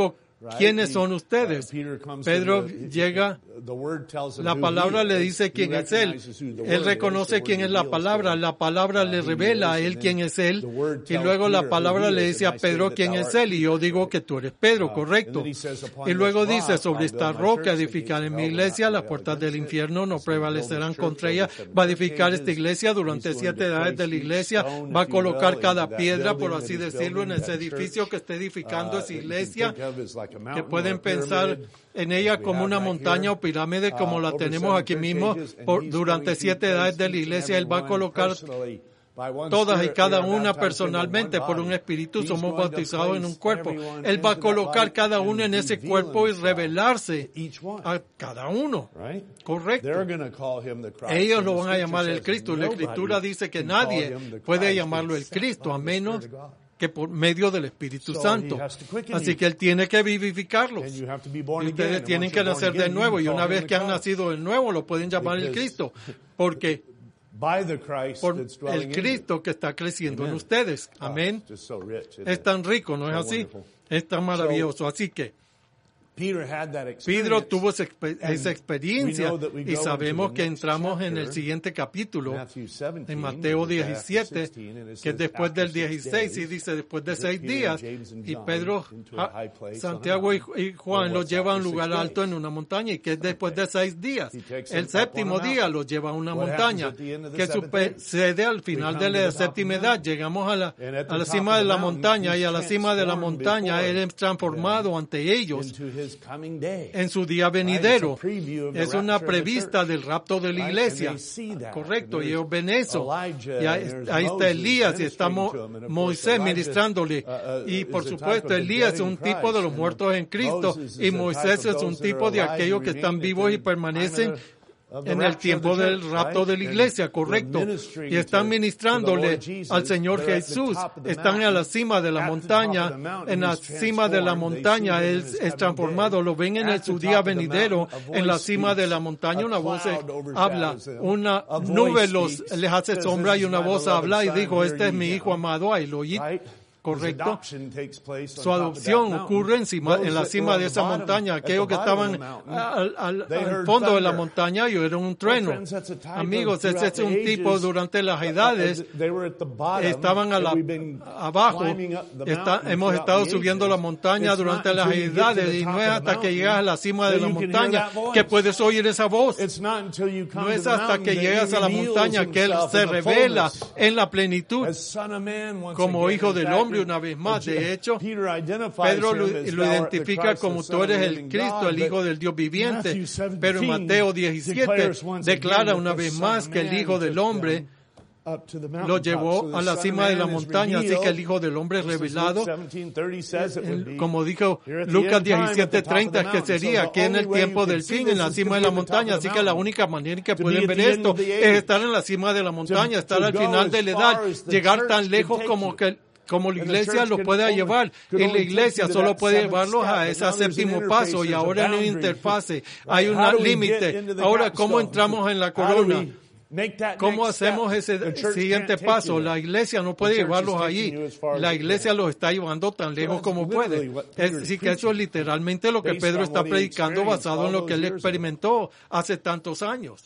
¿quiénes son ustedes? Pedro llega, la palabra le dice quién es él. Él reconoce quién es la palabra le revela a él quién es él, y luego la palabra le dice a Pedro quién es él, y yo digo que tú eres Pedro, correcto. Y luego dice, sobre esta roca edificaré mi iglesia, las puertas del infierno no prevalecerán contra ella. Va a edificar esta iglesia durante 7 edades de la iglesia, va a colocar cada piedra, por así decirlo, en ese edificio que está edificando esa iglesia, que pueden pensar en ella como una montaña o pirámide como la tenemos aquí mismo. Durante 7 edades de la iglesia, Él va a colocar todas y cada una personalmente por un espíritu. Somos bautizados en un cuerpo. Él va a colocar cada uno en ese cuerpo y revelarse a cada uno. Correcto. Ellos lo van a llamar el Cristo. La Escritura dice que nadie puede llamarlo el Cristo a menos que por medio del Espíritu Santo. Así que Él tiene que vivificarlos. Y ustedes tienen que nacer de nuevo. Y una vez que han nacido de nuevo, lo pueden llamar el Cristo. Porque por el Cristo que está creciendo en ustedes. Amén. Es tan rico, ¿no es así? Es tan maravilloso. Así que Pedro tuvo esa experiencia y sabemos que entramos en el siguiente capítulo, en Mateo 17, que es después del 16, y dice después de 6 días, y Pedro, Santiago y Juan los llevan a un lugar alto en una montaña, y que es después de 6 días. El 7º día los lleva a una montaña, que sucede al final de la 7ª edad. Llegamos a la cima de la montaña, y a la cima de la montaña Él es transformado ante ellos en su día venidero. Es una prevista del rapto de la iglesia. Correcto, y ellos ven eso. Y ahí está Elías y está Moisés ministrándole. Y por supuesto, Elías es un tipo de los muertos en Cristo, y Moisés es un tipo de aquellos que están vivos y permanecen en el tiempo del rapto de la iglesia, correcto. Y están ministrándole al Señor Jesús. Están a la cima de la montaña. En la cima de la montaña Él es transformado. Lo ven en su día venidero. En la cima de la montaña una voz habla. Una nube les hace sombra y una voz habla y dijo, este es mi Hijo amado, ahí lo oí. Correcto. Su adopción ocurre en la cima de esa montaña. Aquellos que estaban al fondo de la montaña y era un trueno. Amigos, ese es un tipo durante las edades. Estaban abajo. Hemos estado subiendo la montaña durante las edades, y no es hasta que llegas a la cima de la montaña que puedes oír esa voz. No es hasta que llegas a la montaña que Él se revela en la plenitud como Hijo del Hombre. Una vez más, de hecho, Pedro lo identifica como tú eres el Cristo, el Hijo del Dios viviente, pero en Mateo 17 declara una vez más que el Hijo del Hombre lo llevó a la cima de la montaña, así que el Hijo del Hombre es revelado, como dijo Lucas 17:30, que sería que en el tiempo del fin, en la cima de la montaña. Así que la única manera en que pueden ver esto es estar en la cima de la montaña, estar al final de la edad, llegar tan lejos como la iglesia los puede llevar. Y la iglesia solo puede llevarlos a ese 7º paso, y ahora en la interfase hay un límite. Ahora, ¿cómo entramos en la corona? ¿Cómo hacemos ese siguiente paso? La iglesia no puede llevarlos allí. La iglesia los está llevando tan lejos como puede. Así que eso es literalmente lo que Pedro está predicando, basado en lo que él experimentó hace tantos años.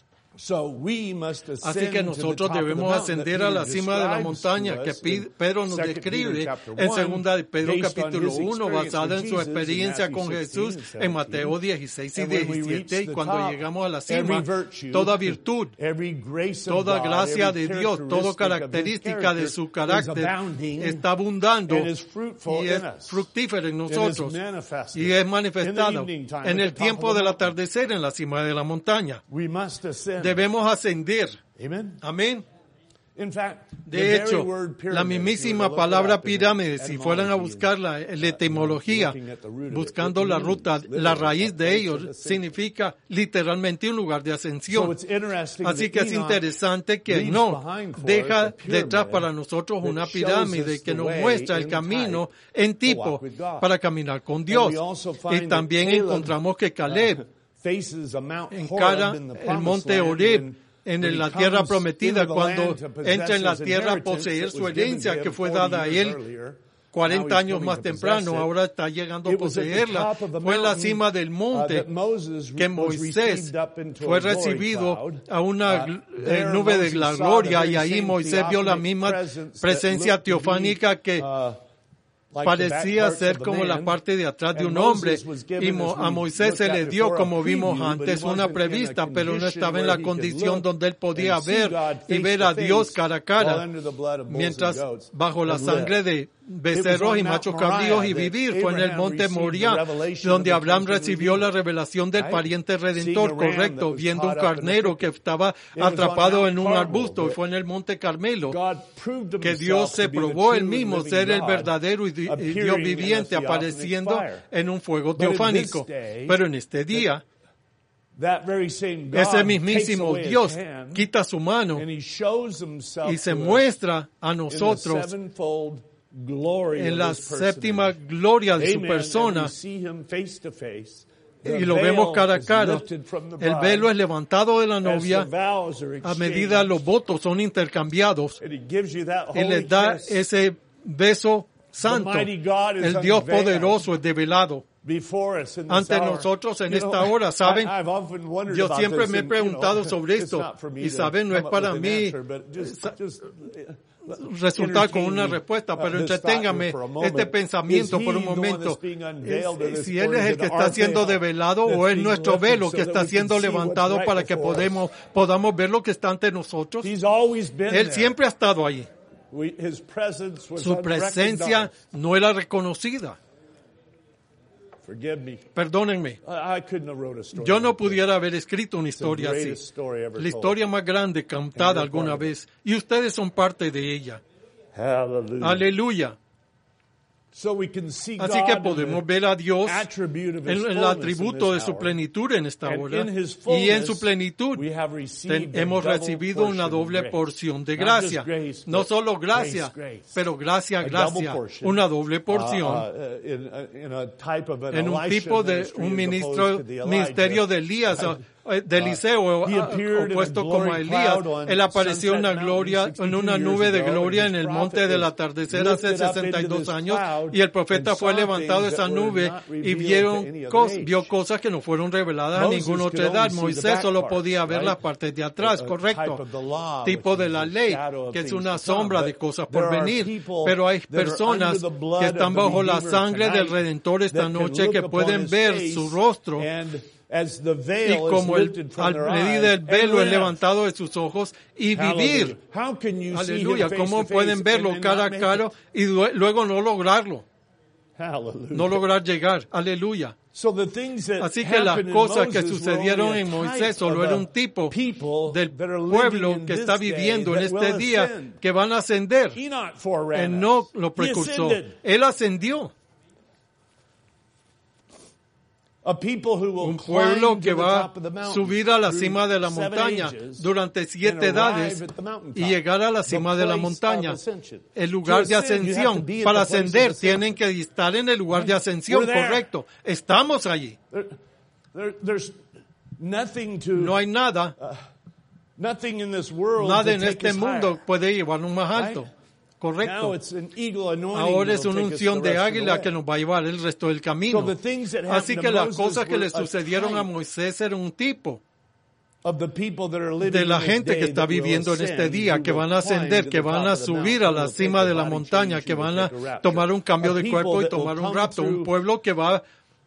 Así que nosotros debemos ascender a la cima de la montaña que Pedro nos describe en 2 de Pedro capítulo 1, basada en su experiencia con Jesús en Mateo 16 y 17. Y cuando llegamos a la cima, toda virtud, toda gracia de Dios, toda característica de su carácter está abundando y es fructífera en nosotros y es manifestado en el tiempo del atardecer en la cima de la montaña. Debemos ascender. Amén. De hecho, la mismísima palabra pirámide, si fueran a buscar la etimología, buscando la ruta, la raíz de ellos, significa literalmente un lugar de ascensión. Así que es interesante que no deja detrás para nosotros una pirámide que nos muestra el camino en tipo para caminar con Dios. Y también encontramos que Caleb encara el monte Horeb en la tierra prometida, cuando entra en la tierra a poseer su herencia que fue dada a él 40 años más temprano, ahora está llegando a poseerla. Fue en la cima del monte que Moisés fue recibido a una nube de la gloria, y ahí Moisés vio la misma presencia teofánica que parecía ser como la parte de atrás de un hombre, y a Moisés se le dio, como vimos antes, una prevista, pero no estaba en la condición donde él podía ver y ver a Dios cara a cara, mientras bajo la sangre de becerros y machos cabríos y vivir. Fue en el monte Moriah donde Abraham recibió la revelación del pariente redentor, correcto, viendo un carnero que estaba atrapado en un arbusto. Y fue en el monte Carmelo que Dios se probó él mismo ser el verdadero y Dios viviente, apareciendo en un fuego teofánico. Pero en este día, ese mismísimo Dios quita su mano y se muestra a nosotros en la séptima gloria de su persona, y lo vemos cara a cara. El velo es levantado de la novia a medida los votos son intercambiados, y les da ese beso santo. El Dios poderoso es develado ante nosotros en esta hora. ¿Saben? Yo siempre me he preguntado sobre esto, y saben, no es para mí resultar con una respuesta, pero entreténgame este pensamiento por un momento. Si Él es el que está siendo develado, o es nuestro velo que está siendo levantado para que podamos ver lo que está ante nosotros. Él siempre ha estado ahí. Su presencia no era reconocida. Perdónenme. Yo no pudiera haber escrito una historia así. La historia más grande cantada alguna vez. Y ustedes son parte de ella. Aleluya. Así que podemos ver a Dios en el atributo de su plenitud en esta hora, y en su plenitud hemos recibido una doble porción de gracia. No solo gracia, pero gracia, una doble porción. En un tipo de un ministerio de Elías, de Eliseo, opuesto como a Elías. Él apareció en una nube de gloria en el monte del atardecer hace 62 años, y el profeta fue levantado de esa nube y vio cosas que no fueron reveladas a ninguna otra edad. Moisés solo podía ver las partes de atrás, correcto, tipo de la ley, que es una sombra de cosas por venir. Pero hay personas que están bajo la sangre del Redentor esta noche que pueden ver su rostro, y como al medida del velo es levantado de sus ojos y vivir. Aleluya. ¿Cómo pueden verlo cara a cara y luego no lograrlo? No lograr llegar. Aleluya. Así que las cosas que sucedieron en Moisés solo era un tipo del pueblo que está viviendo en este día, que van a ascender. Él no lo precursó. Él ascendió. Un pueblo que va a subir a la cima de la montaña durante 7 edades y llegar a la cima de la montaña. El lugar de ascensión. Para ascender tienen que estar en el lugar de ascensión, correcto. Estamos allí. No hay nada. Nada en este mundo puede llevarnos más alto. Correcto. Ahora es una unción de águila que nos va a llevar el resto del camino. Así que las cosas que le sucedieron a Moisés eran un tipo de la gente que está viviendo en este día, que van a ascender, que van a subir a la cima de la montaña, que van a tomar un cambio de cuerpo y tomar un rapto. Un pueblo que va a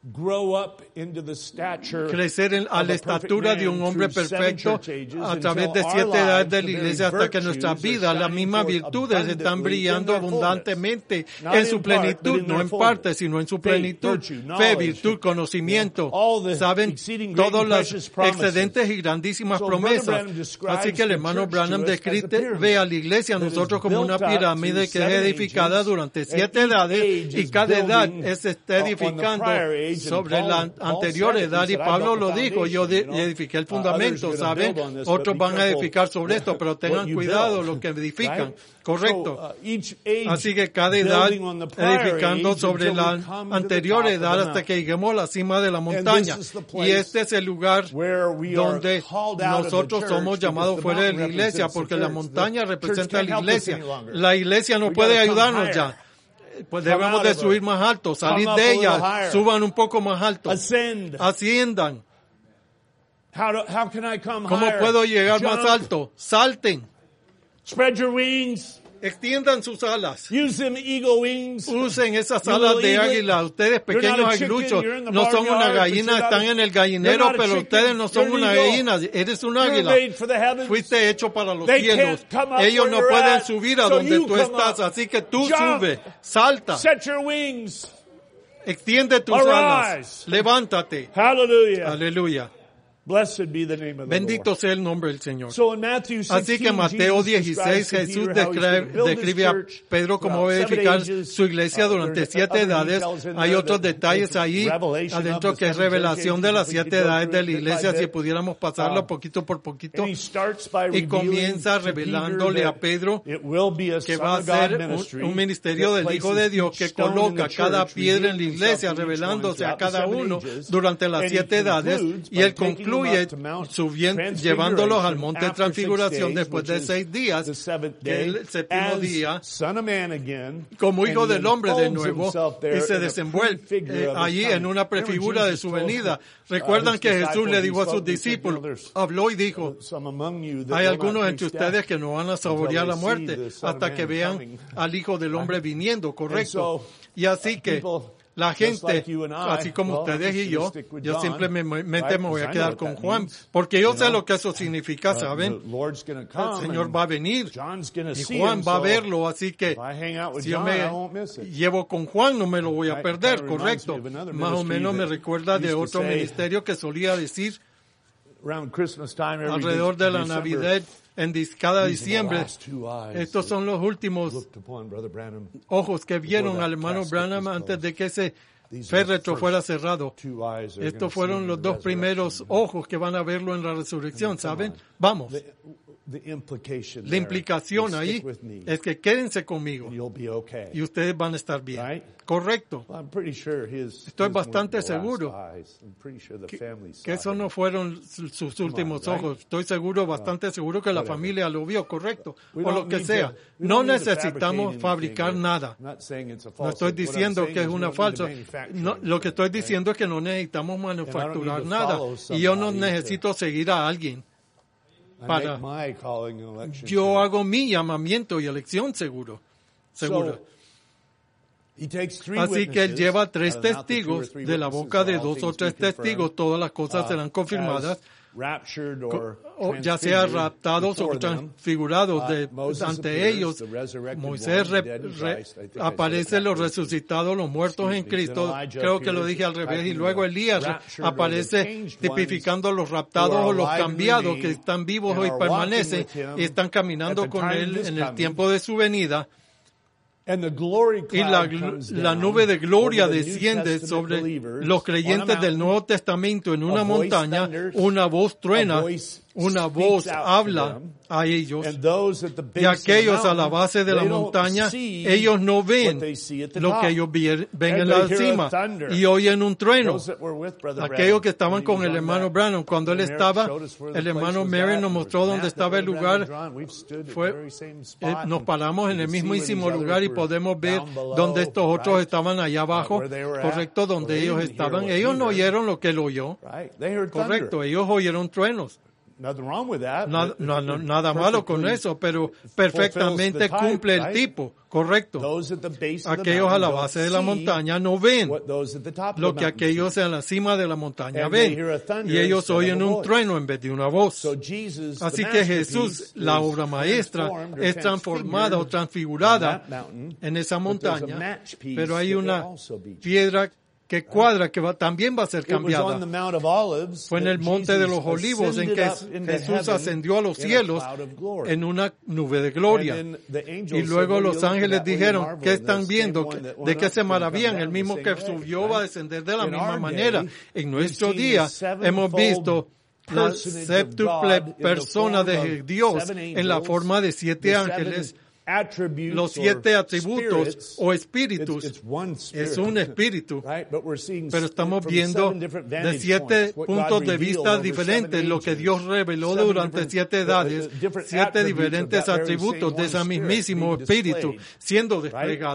crecer a la estatura de un hombre perfecto a través de 7 edades de la iglesia, hasta que nuestras vidas, las mismas virtudes, están brillando abundantemente en su plenitud, no en parte, sino en su plenitud. Fe, virtud, conocimiento, saben, todas las excedentes y grandísimas promesas. Así que el hermano Branham ve a la iglesia a nosotros como una pirámide que es edificada durante 7 edades, y cada edad se está edificando sobre la anterior edad, y Pablo lo dijo: yo edifiqué el fundamento, ¿saben? Otros van a edificar sobre esto, pero tengan cuidado lo que edifican, correcto. Así que cada edad edificando sobre la anterior edad hasta que lleguemos a la cima de la montaña. Y este es el lugar donde nosotros somos llamados fuera de la iglesia, porque la montaña representa a la iglesia. La iglesia no puede ayudarnos ya. pues debemos de subir más alto, salir de ella, suban un poco más alto, asciendan. ¿Cómo puedo llegar más alto? Salten. Spread your wings. Extiendan sus alas. Use them eagle wings. Usen esas alas de águila. Ustedes pequeños aguiluchos no son una gallina, están en el gallinero, pero ustedes no son una gallina. Eres un águila. Fuiste hecho para los cielos. Ellos no pueden subir a donde tú estás, así que tú sube, salta. Set your wings. Extiende tus alas. Levántate. Hallelujah. Aleluya. Blessed be the name of the Bendito Lord. sea el nombre del Señor. So in Matthew 16, Así que en Mateo 16 Jesús describe a Pedro cómo va a edificar su iglesia durante 7 edades. Hay otros detalles ahí adentro que es revelación de las 7 edades de la iglesia, si pudiéramos pasarlo poquito por poquito. Y comienza revelándole a Pedro que va a ser un ministerio del Hijo de Dios que coloca cada piedra en la iglesia, revelándose a cada uno durante las 7 edades. Y él concluye subiendo, llevándolos al monte de transfiguración después de 6 días, el séptimo día, como hijo del hombre de nuevo, y se desenvuelve allí en una prefigura de su venida. Recuerdan que Jesús le dijo a sus discípulos, habló y dijo, hay algunos entre ustedes que no van a saborear la muerte hasta que vean al Hijo del Hombre viniendo, correcto. Y así que la gente, así como ustedes y yo simplemente me voy a quedar con Juan, porque yo sé lo que eso significa, ¿saben? El Señor va a venir y Juan va a verlo, así que si yo me llevo con Juan no me lo voy a perder, correcto. Más o menos me recuerda de otro ministerio que solía decir alrededor de la Navidad, cada diciembre, estos son los últimos ojos que vieron al hermano Branham antes de que ese féretro fuera cerrado. Estos fueron los 2 primeros ojos que van a verlo en la resurrección, ¿saben? Vamos. La implicación ahí es que quédense conmigo y ustedes van a estar bien. Correcto. Estoy bastante seguro que esos no fueron sus últimos ojos. Estoy bastante seguro que la familia lo vio, correcto. O lo que sea. No necesitamos fabricar nada. No estoy diciendo que es una falsa. No, lo que estoy diciendo es que no necesitamos manufacturar nada. Y yo no necesito seguir a alguien. Yo hago mi llamamiento y elección seguro. Así que él lleva 3 testigos, de la boca de 2 o 3 testigos, todas las cosas serán confirmadas, ya sea raptados o transfigurados ante ellos. Moisés aparece los resucitados, los muertos en Cristo, creo que lo dije al revés, y luego Elías aparece tipificando los raptados o los cambiados que están vivos hoy, permanecen y están caminando con él en el tiempo de su venida. Y la nube de gloria desciende sobre los creyentes del Nuevo Testamento en una montaña, una voz truena, una voz habla a ellos, y aquellos a la base de la montaña, ellos no ven lo que ellos ven en la cima, y oyen un trueno. Aquellos que estaban con el hermano Branham, cuando él estaba, el hermano Mary nos mostró dónde estaba el lugar, nos paramos en el mismísimo lugar y podemos ver dónde estos otros estaban allá abajo, correcto, donde ellos estaban. Ellos no oyeron lo que él oyó, correcto, ellos oyeron truenos. Nada malo con eso, pero perfectamente cumple el tipo, correcto. Aquellos a la base de la montaña no ven lo que aquellos en la cima de la montaña ven, y ellos oyen un trueno en vez de una voz. Así que Jesús, la obra maestra, es transformada o transfigurada en esa montaña, pero hay una piedra que cuadra, que también va a ser cambiada. Fue en el monte de los olivos en que Jesús ascendió a los cielos en una nube de gloria. Y luego los ángeles dijeron, ¿qué están viendo? ¿De qué se maravillan? El mismo que subió va a descender de la misma manera. En nuestro día hemos visto la séptuple persona de Dios en la forma de 7 ángeles. Los 7 atributos o espíritus es un espíritu, pero estamos viendo de 7 puntos de vista diferentes lo que Dios reveló durante 7 edades, 7 diferentes atributos de ese mismísimo espíritu siendo desplegado.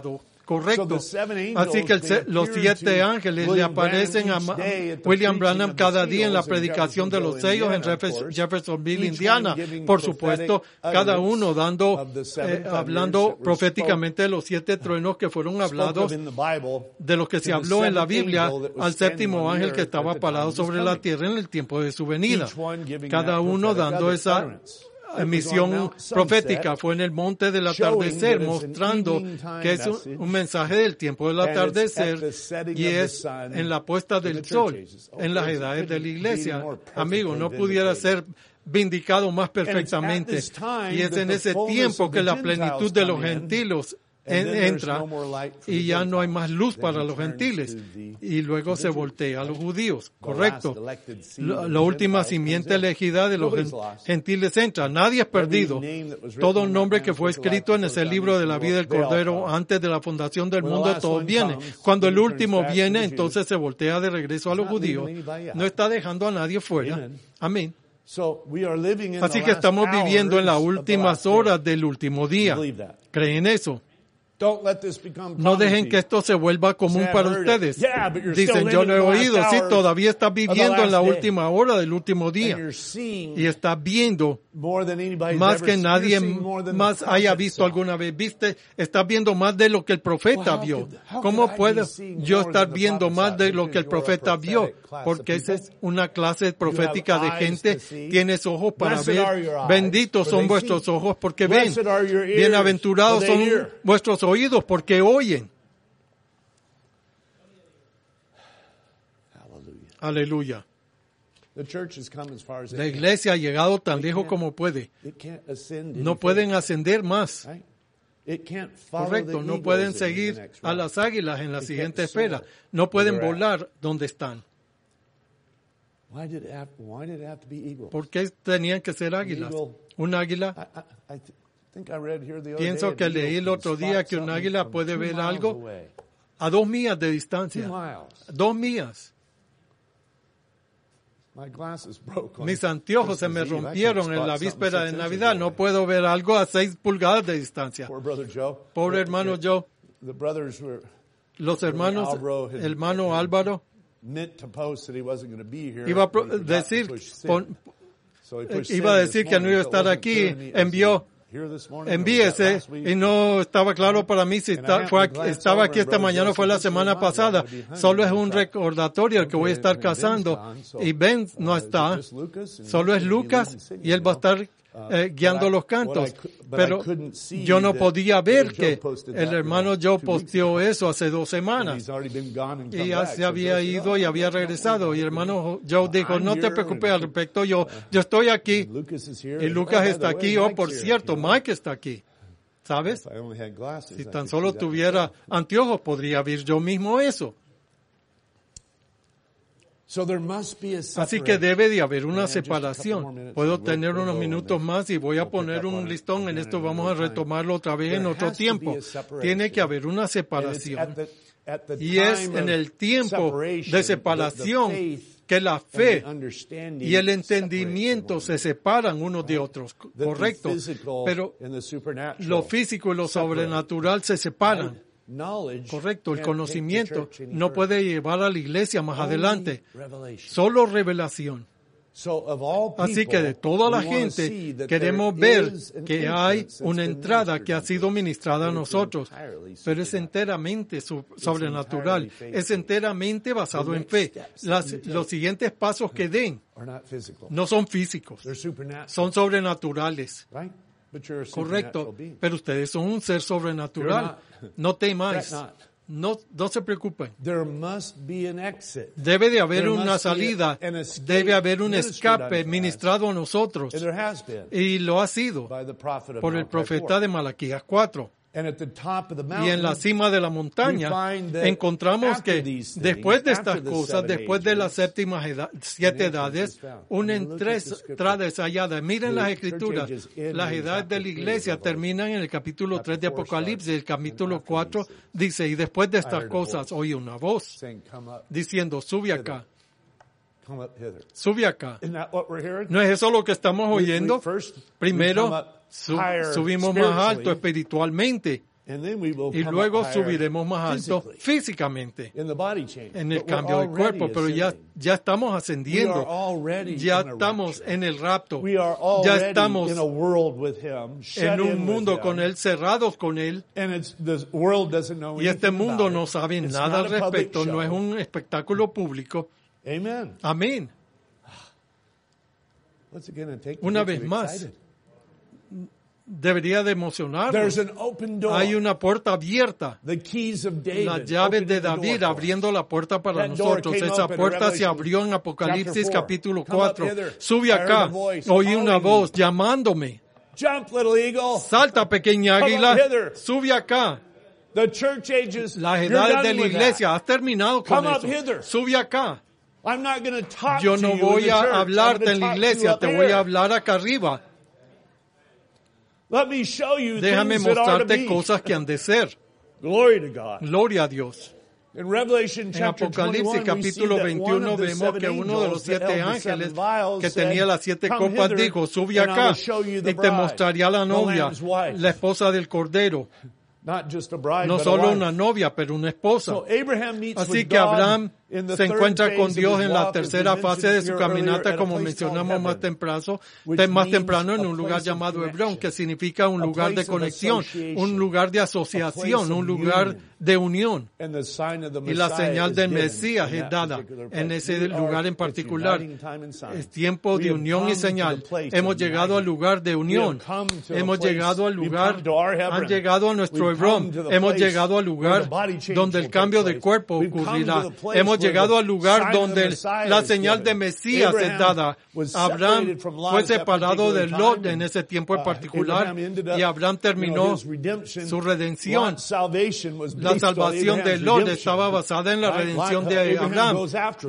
Correcto. Así que los 7 ángeles le aparecen a William Branham cada día en la predicación de los sellos en Jeffersonville, Indiana. Por supuesto, cada uno hablando proféticamente de los 7 truenos que fueron hablados, de los que se habló en la Biblia, al 7º ángel que estaba parado sobre la tierra en el tiempo de su venida. Cada uno dando esa misión profética. Fue en el monte del atardecer, mostrando que es un mensaje del tiempo del atardecer y es en la puesta del sol, en las edades de la iglesia. Amigo, no pudiera ser vindicado más perfectamente. Y es en ese tiempo que la plenitud de los gentiles entra y ya no hay más luz para los gentiles y luego se voltea a los judíos. Correcto. La última simiente elegida de los gentiles entra. Nadie es perdido. Todo nombre que fue escrito en ese libro de la vida del Cordero antes de la fundación del mundo, todo viene. Cuando el último viene, entonces se voltea de regreso a los judíos. No está dejando a nadie fuera. Amén. Así que estamos viviendo en las últimas horas del último día. ¿Creen eso? No dejen que esto se vuelva común para ustedes. Dicen, yo lo he oído, sí, todavía estás viviendo en la última hora del último día. Y estás viendo más que nadie más haya visto alguna vez. Estás viendo más de lo que el profeta vio. ¿Cómo puedo yo estar viendo más de lo que el profeta vio? Porque esa es una clase profética de gente. Tienes ojos para ver. Benditos son vuestros ojos porque ven. Bienaventurados son vuestros oídos porque oyen. Aleluya. La iglesia ha llegado tan lejos como puede. No pueden ascender más. Correcto, no pueden seguir a las águilas en la siguiente esfera. No pueden volar donde están. ¿Por qué tenían que ser águilas? Un águila. Pienso que leí el otro día que un águila puede ver algo a 2 millas de distancia. 2 millas. Mis anteojos se me rompieron en la víspera de Navidad. No puedo ver algo a 6 pulgadas de distancia. Pobre hermano Joe. Los hermanos, hermano Álvaro, iba a decir que no iba a estar aquí. Envíese, y no estaba claro para mí si estaba aquí esta mañana o fue la semana pasada. Solo es un recordatorio el que voy a estar cazando. Y Ben no está, solo es Lucas y él va a estar guiando los cantos. Pero yo no podía ver que el hermano Joe posteó eso hace 2 semanas. Y ya se había ido y había regresado. Y el hermano Joe dijo, no te preocupes al respecto, yo estoy aquí. Y Lucas está aquí. Oh, por cierto, Mike está aquí. ¿Sabes? Si tan solo tuviera anteojos, podría ver yo mismo eso. Así que debe de haber una separación. Puedo tener unos minutos más y voy a poner un listón en esto. Vamos a retomarlo otra vez en otro tiempo. Tiene que haber una separación. Y es en el tiempo de separación que la fe y el entendimiento se separan unos de otros. Correcto. Pero lo físico y lo sobrenatural se separan. Correcto, el conocimiento no puede llevar a la iglesia más adelante. Solo revelación. Así que de toda la gente queremos ver que hay una entrada que ha sido ministrada a nosotros, pero es enteramente sobrenatural, es enteramente basado en fe. Los siguientes pasos que den no son físicos, son sobrenaturales. Correcto, pero ustedes son un ser sobrenatural. No temáis. No se preocupen. Debe de haber una salida, debe haber un escape ministrado a nosotros. Y lo ha sido por el profeta de Malaquías 4. Y en la cima de la montaña encontramos que después de estas cosas, después de las 7 edades, una entrada es hallada. Miren las escrituras. Las edades de la iglesia terminan en el capítulo 3 de Apocalipsis. El capítulo 4 dice, y después de estas cosas oí una voz diciendo, sube acá. Sube acá. ¿No es eso lo que estamos oyendo? Primero, subimos más alto espiritualmente. Y luego subiremos más alto físicamente en el cambio del cuerpo, pero ya estamos ascendiendo, ya estamos en el rapto, ya estamos en un mundo con Él, cerrados con Él, y este mundo no sabe nada al respecto, no es un espectáculo público. Amén. Una vez más, debería de emocionarnos. Hay una puerta abierta. Las llaves de David abriendo la puerta para nosotros. Esa puerta se abrió en Apocalipsis capítulo 4. Sube acá. Oí una voz llamándome. Salta, pequeña águila. Sube acá. Las edades de la iglesia. Has terminado con eso. Sube acá. Yo no voy a hablarte en la iglesia. Te voy a hablar acá arriba. Déjame mostrarte cosas que han de ser. Gloria a Dios. En Apocalipsis capítulo 21 vemos que uno de los 7 ángeles que tenía las 7 copas dijo, sube acá y te mostraré a la novia, la esposa del Cordero. No solo una novia, pero una esposa. Así que Abraham se encuentra con Dios en la tercera fase de su caminata, como mencionamos más temprano, en un lugar llamado Hebrón, que significa un lugar de conexión, un lugar de asociación, un lugar de unión. Y la señal del Mesías es dada en ese lugar en particular. Es tiempo de unión y señal. Hemos llegado al lugar de unión. Hemos llegado al lugar, han llegado a nuestro Hebrón. Hemos llegado al lugar donde el cambio de cuerpo ocurrirá. Hemos llegado al lugar donde la señal de Mesías es dada. Abraham fue separado de Lot en ese tiempo en particular y Abraham terminó su redención. La salvación de Lot estaba basada en la redención de Abraham.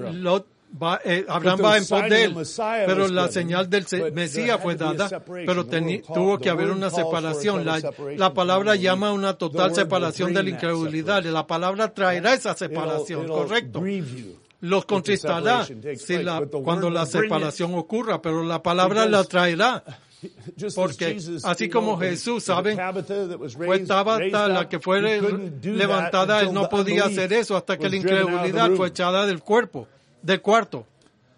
Abraham va en pos de él, pero la señal del Mesías fue dada, pero tuvo que haber una separación. La palabra llama a una total separación de la incredulidad. La palabra traerá esa separación, correcto. Los contristará cuando la separación ocurra, pero la palabra la traerá. Porque así como Jesús, ¿saben? Fue Tabata la que fue levantada, él no podía hacer eso hasta que la incredulidad fue echada del cuarto.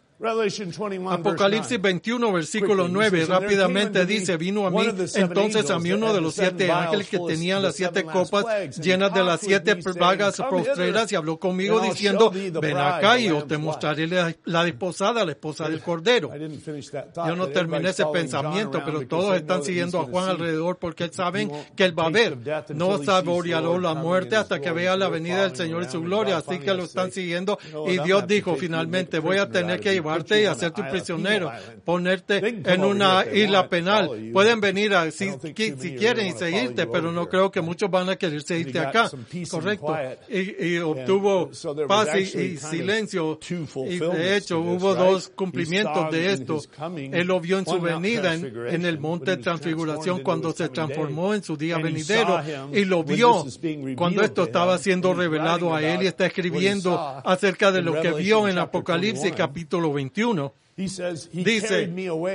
Apocalipsis 21, versículo 9, rápidamente dice, vino a mí entonces a mí uno de los 7 ángeles que tenían las 7 copas llenas de las 7 plagas postreras y habló conmigo diciendo, ven acá y yo te mostraré la desposada, la esposa del Cordero. Yo no terminé ese pensamiento, pero todos están siguiendo a Juan alrededor porque saben que él va a ver. No saboreará la muerte hasta que vea la venida del Señor y su gloria, así que lo están siguiendo y Dios dijo, finalmente voy a tener que llevarte y hacerte un prisionero, ponerte en una isla penal. Pueden venir si quieren y seguirte, pero no creo que muchos van a querer seguirte acá. Correcto. Y obtuvo paz y silencio. Y de hecho hubo 2 cumplimientos de esto. Él lo vio en su venida en el monte de transfiguración cuando se transformó en su día venidero y lo vio cuando esto estaba siendo revelado a él y está escribiendo acerca de lo que vio en Apocalipsis capítulo 21. Dice,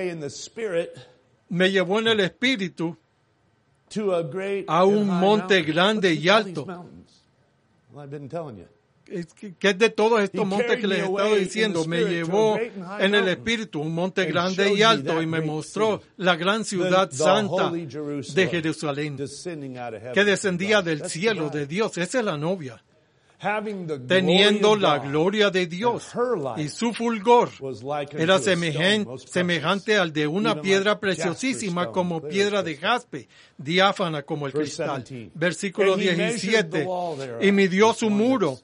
me llevó en el espíritu a un monte grande y alto. Que es de todos estos montes que les he estado diciendo, me llevó en el espíritu un monte grande y alto y me mostró la gran ciudad santa de Jerusalén que descendía del cielo de Dios. Esa es la novia. Teniendo la gloria de Dios, y su fulgor era semejante al de una piedra preciosísima como piedra de jaspe, diáfana como el cristal. Versículo 17, y midió su muro.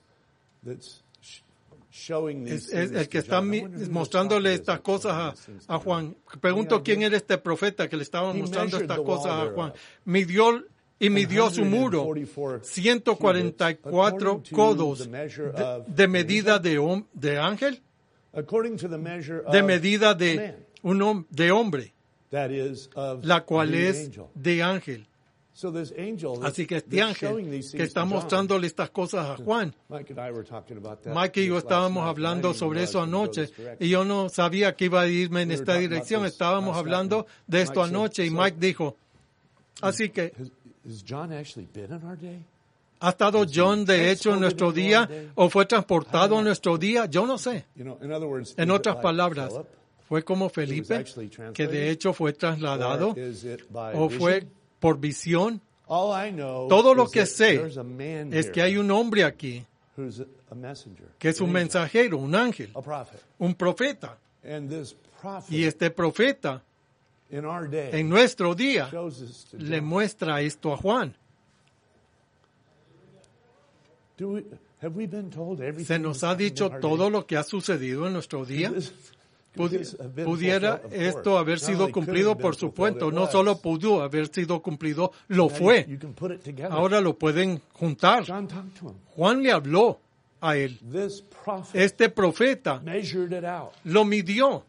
Es el que está mostrándole estas cosas a Juan. Pregunto quién era este profeta que le estaba mostrando estas cosas a Juan. Midió su muro 144 codos de medida de ángel, de medida de hombre, la cual es de ángel. Así que este ángel que está mostrándole estas cosas a Juan, Mike y yo estábamos hablando sobre eso anoche y yo no sabía que iba a irme en esta dirección. Estábamos hablando de esto anoche y Mike dijo, así que Has John actually been in our day? ¿Ha estado John de hecho en nuestro día o fue transportado a nuestro día? Yo no sé. En otras palabras, ¿fue como Felipe, que de hecho fue trasladado o fue por visión? Todo lo que sé es que hay un hombre aquí que es un mensajero, un ángel, un profeta. Y este profeta en nuestro día le muestra esto a Juan. ¿Se nos ha dicho todo lo que ha sucedido en nuestro día? ¿Pudiera esto haber sido cumplido? Por supuesto, no solo pudo haber sido cumplido, lo fue. Ahora lo pueden juntar. Juan le habló a él. Este profeta lo midió.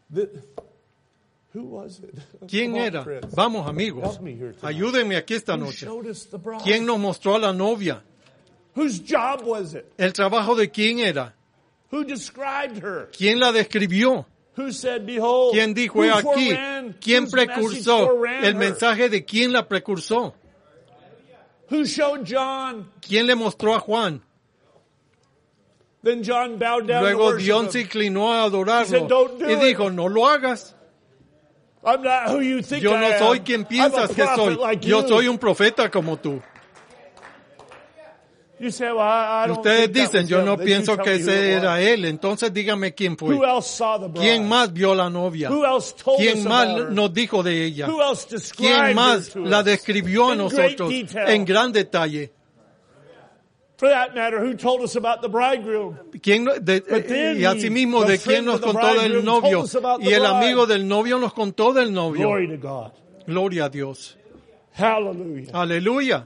¿Quién era? Vamos, amigos, ayúdenme aquí esta noche. ¿Quién nos mostró a la novia? Whose job was it? ¿El trabajo de quién era? Who described her? ¿Quién la describió? Who said, behold, ¿Quién dijo who aquí? foreran, ¿Quién whose message precursó? foreran ¿El her? mensaje de quién la precursó? Who showed John? ¿Quién le mostró a Juan? Then John bowed down Luego to John worship se him. inclinó a He adorarlo said, "Don't do y it. dijo, no lo hagas. I'm not who you think Yo I no am. soy quien I'm piensas a que prophet soy. like Yo you." soy un profeta como tú. You say, well, I don't Ustedes think that dicen, was yo him. no Then pienso you tell que me who ese it era was. él. Entonces dígame quién fue. Who else saw the bride? ¿Quién más vio a la novia? Who else told ¿Quién us más about her? nos dijo de ella? Who else described ¿Quién her más to la us? describió a In great nosotros detail. en gran detalle? For that matter, who told us about the bridegroom? ¿Quién, y asimismo, ¿de quién nos contó del novio? Y el amigo del novio nos contó del novio. Glory to God. Gloria a Dios. Hallelujah. Aleluya.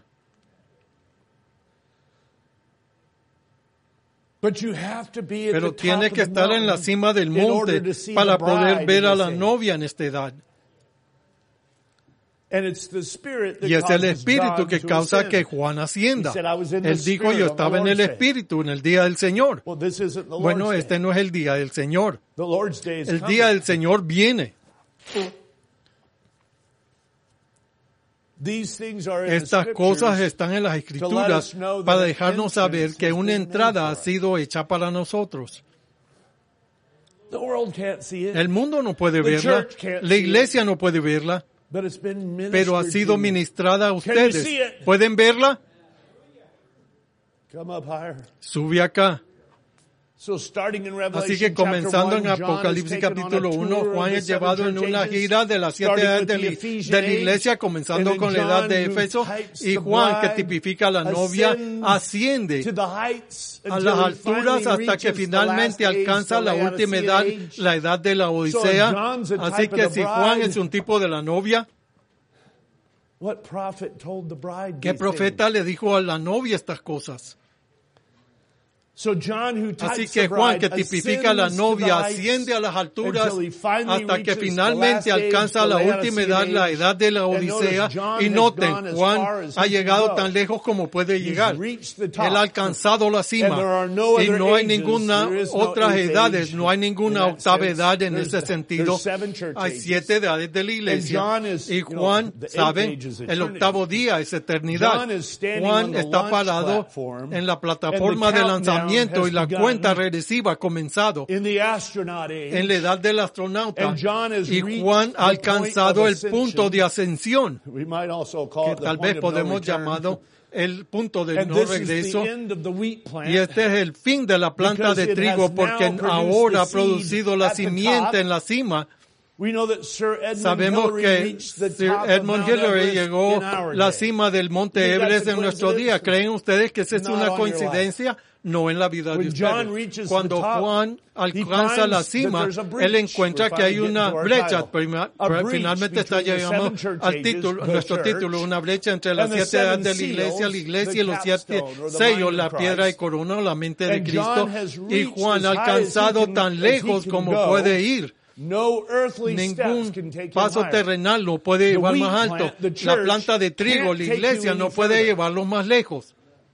But you have to be at Pero the top tiene of que the estar en la mountain cima del in order monte to see para the bride poder ver in a la this age. novia en esta edad. And it's the Spirit that Y es el causes Espíritu John que to causa ascend. que Juan ascienda. He said, "I was in the Él dijo, Spirit yo on the estaba en el Lord's day." Espíritu en el día del Señor. Well, this isn't the Bueno, Lord's este day. no es el día del Señor. The Lord's day is El coming. día del Señor viene. These things are in the Estas cosas scriptures están en las to let Escrituras us know that para an dejarnos saber entrance que has una been entrada made ha for us. sido hecha para nosotros. The world can't see it, El mundo no puede The verla, church can't la see it. iglesia no puede verla, but it's been pero ha ministered sido to you. ministrada a Can you ustedes. see it? ¿Pueden verla? Come up higher. Sube acá. So starting in Revelation Así que comenzando en chapter 1, Apocalipsis John is capítulo taken on a 1, tour Juan of es the llevado seven en una church ages, gira de las 7 starting edades with de the la Ephesian iglesia, age, comenzando and con la then edad de John, who Éfeso, types y the Juan, que bride, tipifica a la novia, ascends asciende to the heights a until las he alturas finally hasta que reaches the finalmente last age, alcanza the la última Laodicean edad, age. la edad de la Odisea. John's a Así type que of the si Juan bride. es un tipo de la novia, What prophet told the bride ¿qué these profeta le dijo a la novia estas cosas? things? So John, who Así types que the Juan, bride, que tipifica a la ascends to the novia, heights asciende a las alturas until he finally hasta que reaches the finalmente last age, alcanza the la última Laodicean edad, la age. edad de la And Odisea. notice, John Y has noten, gone as Juan far as ha he can llegado go. tan lejos como puede llegar. reached the top. Él ha alcanzado la cima. And there are no Y other no hay ages. ninguna There is no otras eighth edades, age no hay ninguna in that octava sense. edad en There's- ese sentido. there's 7 church Hay ages. 7 edades de la iglesia. John is, Y you know, Juan, the eighth ¿saben? age is El eternity. octavo día es eternidad. John is standing Juan on the está launch parado platform, en la and plataforma the de countdown lanzamiento has y la begun. cuenta regresiva ha comenzado In the astronaut age, en la edad del astronauta. And John has Y reached Juan ha the point alcanzado of el ascension. punto de ascensión, we might also call que it the tal point vez of no podemos return. llamado el punto de And no this regreso. is the end of the wheat plant. Y este es el fin de la planta Because de it trigo, has porque now ahora ha produced the seed producido la at the simiente top. en la cima. We know that Sir Edmund Sabemos Hillary que reached the Sir top of Edmund Mount Hillary Everest llegó in our la day. cima del monte You think that's Everest a en nuestro día. coincidence? ¿Creen ustedes que esa es Not una on your coincidencia? No en la vida de When John ustedes. reaches Cuando the top, Juan he alcanza la finds that cima, there's a breach. él encuentra We're que hay finally una getting to our brecha. title. A breach Finalmente está between the llegando seven church al ages, título, the nuestro church, título, una brecha entre las and the 7 edades de la seven iglesia seals, y los 7 capstone, or the sellos, mind la of piedra y Christ. corona, la mente de And Cristo. John has Y reached Juan ha as high as he alcanzado can- tan as he lejos can como go. puede ir. No earthly steps Ningún can take him paso higher. terrenal lo puede The llevar wheat más alto. plant, the La church, planta de trigo, can't la take iglesia, you no any puede further. llevarlo más lejos.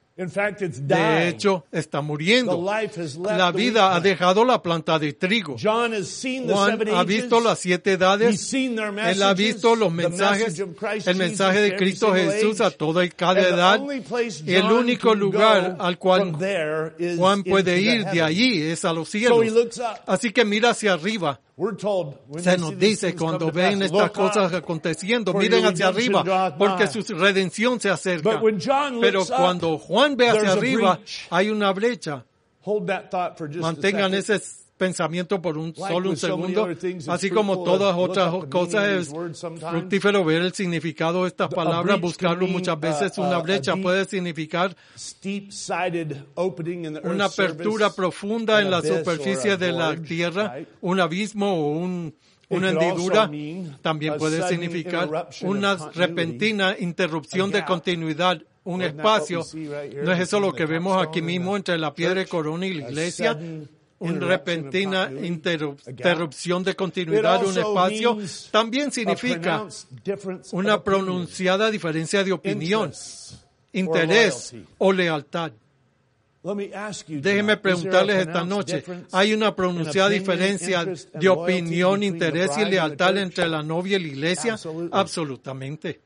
In fact, it's De dying. hecho, está muriendo. The life has left La the vida wheat ha dejado la planta de trigo. John has seen the Juan 7 ha visto ages. las 7 He's edades. seen their Él ha visto los messages, the mensajes, message of Christ el Jesus mensaje to de every Cristo single Jesús a age. toda y cada And the edad. only place El John único can lugar go al cual from there is Juan puede into the ir de heavens. allí es a los So he cielos. looks up. Así que mira hacia arriba. We're told when Se you nos see these dice things come cuando to ven pass, estas look cosas up, aconteciendo, for miren your hacia redemption arriba, draweth porque nigh. su redención se acerca. But when John Pero looks up, cuando Juan ve hacia there's a arriba, breach. hay una brecha. Hold that thought for just Mantengan a second. ese pensamiento por Like solo un with so many segundo, other things, it's así como fruitful todas to look otras up the cosas meaning of es these words sometimes. fructífero ver el significado de estas A palabras, breach buscarlo can mean, muchas veces. Una brecha deep, puede significar steep-sided opening in the una earth's apertura surface, profunda an en la abyss or superficie a de la gorge, tierra, right? un abismo o una could hendidura. also mean También a puede sudden significar interruption una of continuity, repentina interrupción a de gap. continuidad, un Isn't that what we espacio. see right here ¿No es eso lo between que the vemos aquí capstone mismo and the entre la piedra de church? corona y la A iglesia? sudden Una interruption of repentina continuity, a gap. interrupción de It continuidad, un also espacio. means También a significa pronounced difference of una opinion, pronunciada diferencia de opinión, interest, or interés loyalty. o lealtad. Let me ask you Déjenme tonight, is there a preguntarles esta pronounced noche, difference ¿hay una in pronunciada opinion, diferencia interest, and de loyalty opinión, between the interés y bride and the lealtad church? entre la novia y la iglesia? Absolutely. Absolutamente.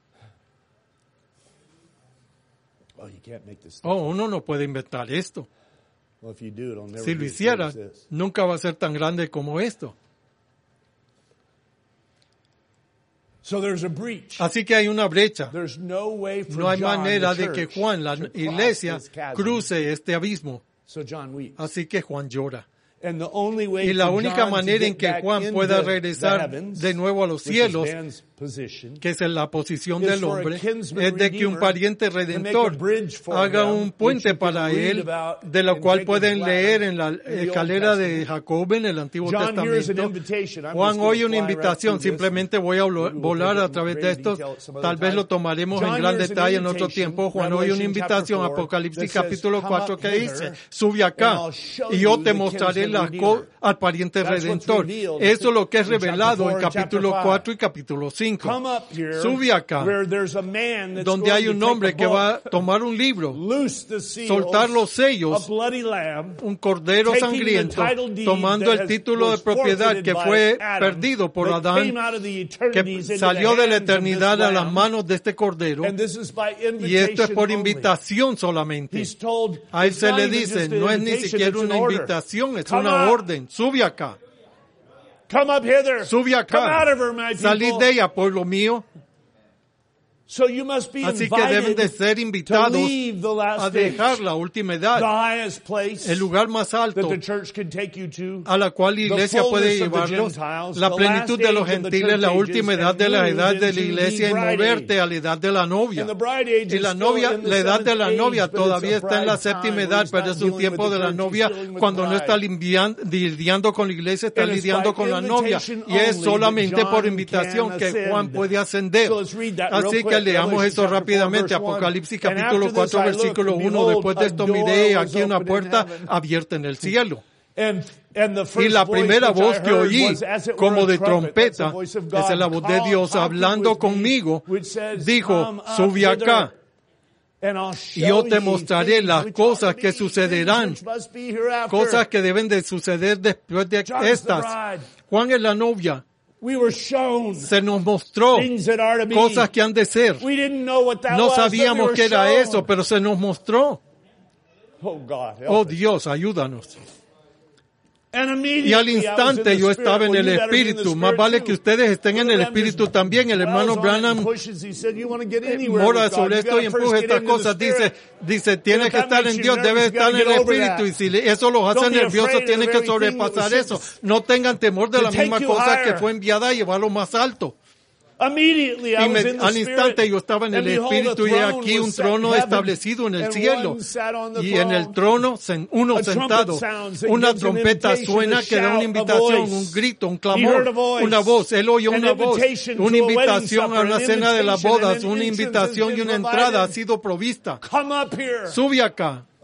Oh, you can't make this stuff. Oh, uno no puede inventar esto. Well, if you do, it'll never Si be lo as hiciera, big as this. nunca va a ser tan grande como esto. So there's a breach. Así que hay una brecha. There's no way for No hay John, manera the de que church, Juan, la to cross iglesia, this chasm. cruce este abismo. So John weeps. Así que Juan llora. And the only way Y la for única John to manera en get que back Juan into pueda the regresar heavens, de nuevo a los which is cielos, man's position, que es en la posición is del for a hombre, kinsman es de que un redeemer pariente to make a redentor bridge for haga him, un which puente you can para read él, about de lo in cual Jacob's pueden ladder leer en la in the Old escalera de Testament. Jacob en el Antiguo John hears an Testamento. invitation. I'm Juan just gonna oye una fly right invitación, through this. simplemente voy a Maybe we'll volar take it a in través de great esto, detail some other tal vez time. lo tomaremos John en gran hears an detalle en otro invitation, tiempo. Juan oye una Revelation invitación, chapter 4, Apocalipsis that says, capítulo "Come 4, up que dice, hither, sube acá and I'll show y yo you te the mostraré kinsman las redeemer." al pariente That's what's redentor. revealed Eso es lo que es in chapter revelado 4 en and capítulo chapter 4 y capítulo 5. Come up here, Sube acá, where there's a man that's donde going hay to un take hombre a que va a book, tomar un libro, loose the seals, soltar los sellos, a bloody lamb, un cordero taking sangriento, the title deed tomando that el has- título de was propiedad forfeited que by fue Adam, perdido por that Adán, came out of the que eternities into salió the de la hands of this eternidad a las lamb. manos de este cordero, And this is by y esto es por invitation only. invitación solamente. He's told, A él it's se not le even dice, just an no es ni invitation, siquiera it's an una order. invitación, es Come una up. orden. Sube acá, Come up hither. sube Come acá, out of her, my salid people. de ella, pueblo mío. So you must be Así que deben de invited ser to invitados leave the a last stage, dejar la última the edad, highest place el lugar más that alto the church can take you to. a la cual la iglesia puede fullness of the llevarlos, Gentiles, la the plenitud last de los age of the gentiles, la church última ages, edad and de la move edad de la into iglesia the y bride moverte age. a la edad de la novia. And the bride age Y is la still novia, in the la edad de la seventh novia age, but it's todavía a está en la bride time séptima where edad, he's pero not es un dealing tiempo with de the la church, novia he's dealing with cuando the no está bride. lidiando con la iglesia, está And it's lidiando by con la novia. invitation Y es only solamente that por John invitación can que Juan ascend. puede ascender. So let's read that real Así que quick. leamos Revelation eso chapter 4, rápidamente. verse 1. Apocalipsis And capítulo after this 4, I looked, versículo and 1. behold, Después de a esto door miré was aquí una opened in puerta heaven. abierta en el cielo. And the Y first la voice primera which I voz que heard oí, was as it como were de a trumpet. That's the trompeta, voice of esa es la God voz de Dios talking hablando with me, conmigo, which says, dijo, "Come up sube acá, hither, and I'll y yo show te ye mostraré things las which cosas ought to que be, sucederán, things which must be hereafter." cosas que deben de suceder después de John's the estas. bride. Juan es la novia, We were shown se nos mostró things that are to be. cosas que han de ser. We didn't know what that No was, but we sabíamos were que era shown. eso, pero se nos mostró. Oh God, help Oh us. Dios, ayúdanos. And Y al immediately I was in instante the yo Spirit. estaba en Well, el you better be in the Espíritu. Más Spirit vale too. que ustedes estén en el Brother Branham Espíritu just también. El hermano dwells on it and Branham pushes. He said, "You want to get anywhere mora with God, sobre you esto gotta y first empuja get estas into the cosas. Spirit." Dice, tienes if que that estar makes en you Dios, debe nervous, you estar gotta en el get over Espíritu. that. Y si eso los hace Don't be nerviosos, afraid of tienen the que very thing that sobrepasar was eso. sent No tengan temor de to la take misma you cosa que higher. fue enviada a llevarlo más alto. Immediately I was in the Al Spirit, instante yo estaba en and el behold, a Espíritu y throne aquí was un set trono in heaven, establecido en el and cielo. one sat on the Y en el throne. trono uno A trumpet sentado. sounds that Una gives an trompeta invitation, suena a que da shout, una a invitación, voice. un grito, un He heard a clamor, voice. una voz. Él oyó An una voz, invitation una to a wedding invitación a supper, una an cena de las invitation, bodas, and an una entrance invitación has y una been entrada ha provided. sido provista. Come up here. Sube acá.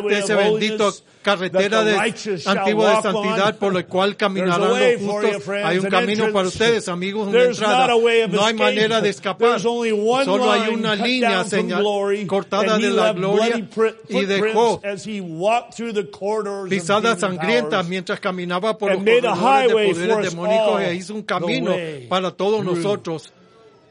highway ese of bendito holiness carretera that the de righteous shall antigua de walk santidad on. por el cual caminarán There's a way los for you, justos. friends, Hay un an camino para entrance. ustedes, amigos, una There's entrada. not a way of No hay escape. manera de escapar. There's only one Solo hay line una cut línea down from glory, cortada and de he la left gloria bloody y dejó footprints as he walked through the corridors pisadas of demon sangrientas powers. mientras caminaba por And los made a corredores de highway poderes for us demónicos all e hizo un camino the way para todos through. nosotros.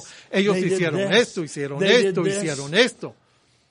ellos hicieron esto, hicieron esto, hicieron esto.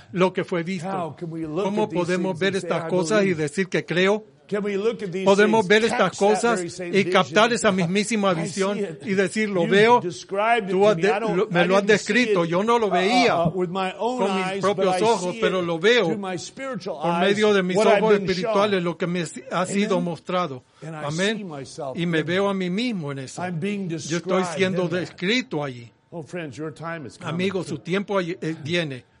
lo que fue visto. ¿Cómo podemos ver estas cosas y decir que creo? Podemos ver estas cosas y captar esa mismísima visión y decir, lo veo, tú me lo has descrito, yo no lo veía con mis propios ojos, pero lo veo por medio de mis ojos espirituales, lo que me ha sido mostrado. Amén. Y me veo a mí mismo en eso. Yo estoy siendo descrito allí. Amigos, su tiempo viene.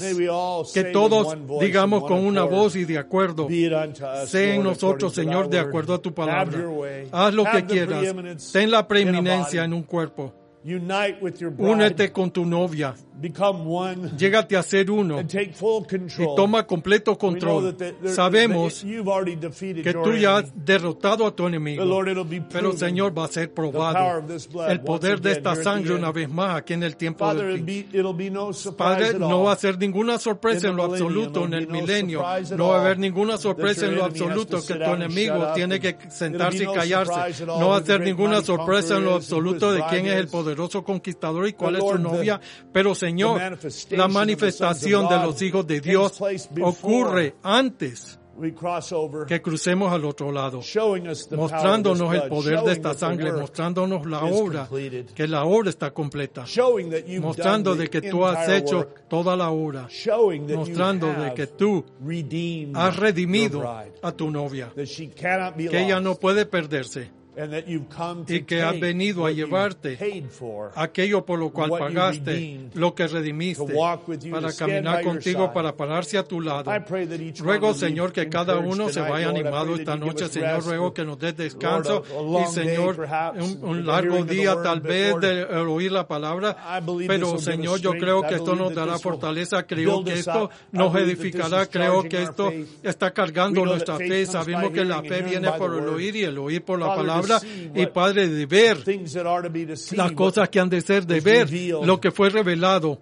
más. May we all Que say todos with one voice digamos and con one una accord, voz y de acuerdo, be it unto Sé en nosotros, Señor, de acuerdo a tu palabra. Haz lo que quieras. Ten la preeminencia en un cuerpo. Únete con tu novia. Llégate a ser uno y toma completo control. Sabemos que tú ya has derrotado a tu enemigo, pero Señor, va a ser probado el poder de esta sangre una vez más aquí en el tiempo del fin. Padre, no va a ser ninguna sorpresa en lo absoluto en el milenio. No va a haber ninguna sorpresa en lo absoluto que tu enemigo tiene que sentarse y callarse. No va a ser ninguna sorpresa en lo absoluto de quién es el poderoso conquistador y cuál es su novia. Pero Señor, la manifestación de los hijos de Dios ocurre antes que crucemos al otro lado, mostrándonos el poder de esta sangre, mostrándonos la obra, que la obra está completa, mostrando de que tú has hecho toda la obra, mostrando de que tú has redimido a tu novia, que ella no puede perderse. Y que has venido a llevarte aquello por lo cual pagaste, lo que redimiste, para caminar contigo, para pararse a tu lado. Ruego, Señor, que cada uno se vaya animado esta noche. Señor, ruego que nos des descanso y, Señor, un largo día tal vez de oír la palabra, pero, Señor, yo creo que esto nos dará fortaleza. Creo que esto nos edificará. Creo que esto está cargando nuestra fe. Sabemos que la fe viene por el oír y el oír por la palabra. Y Padre, de ver las cosas que han de ser, de ver lo que fue revelado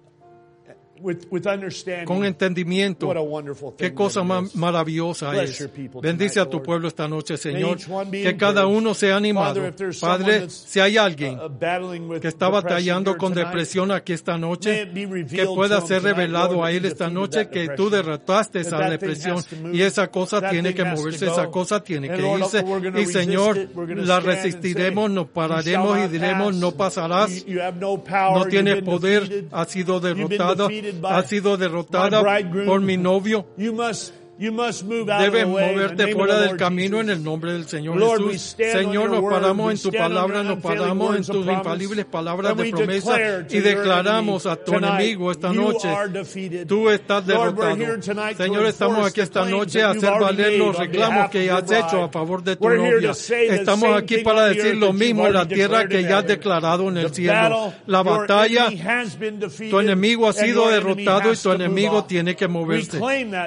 con entendimiento. Qué cosa más maravillosa es. Bendice a tu pueblo esta noche, Señor, que cada uno sea animado. Padre, si hay alguien que está batallando con depresión aquí esta noche, que pueda ser revelado a él esta noche que tú derrotaste esa depresión y esa cosa tiene que moverse, esa cosa tiene que irse. Y Señor, la resistiremos, nos pararemos y diremos, no pasarás, no tienes poder, has sido derrotado. Ha sido derrotada por mi novio. Debes moverte fuera del camino en el nombre del Señor Jesús. Señor, nos paramos en tu palabra, nos paramos en tus infalibles palabras de promesa y declaramos a tu enemigo esta noche, tú estás derrotado. Señor, estamos aquí esta noche a hacer valer los reclamos que has hecho a favor de tu novia. Estamos aquí para decir lo mismo en la tierra que ya has declarado en el cielo. La batalla, tu enemigo ha sido derrotado y tu enemigo tiene que moverse.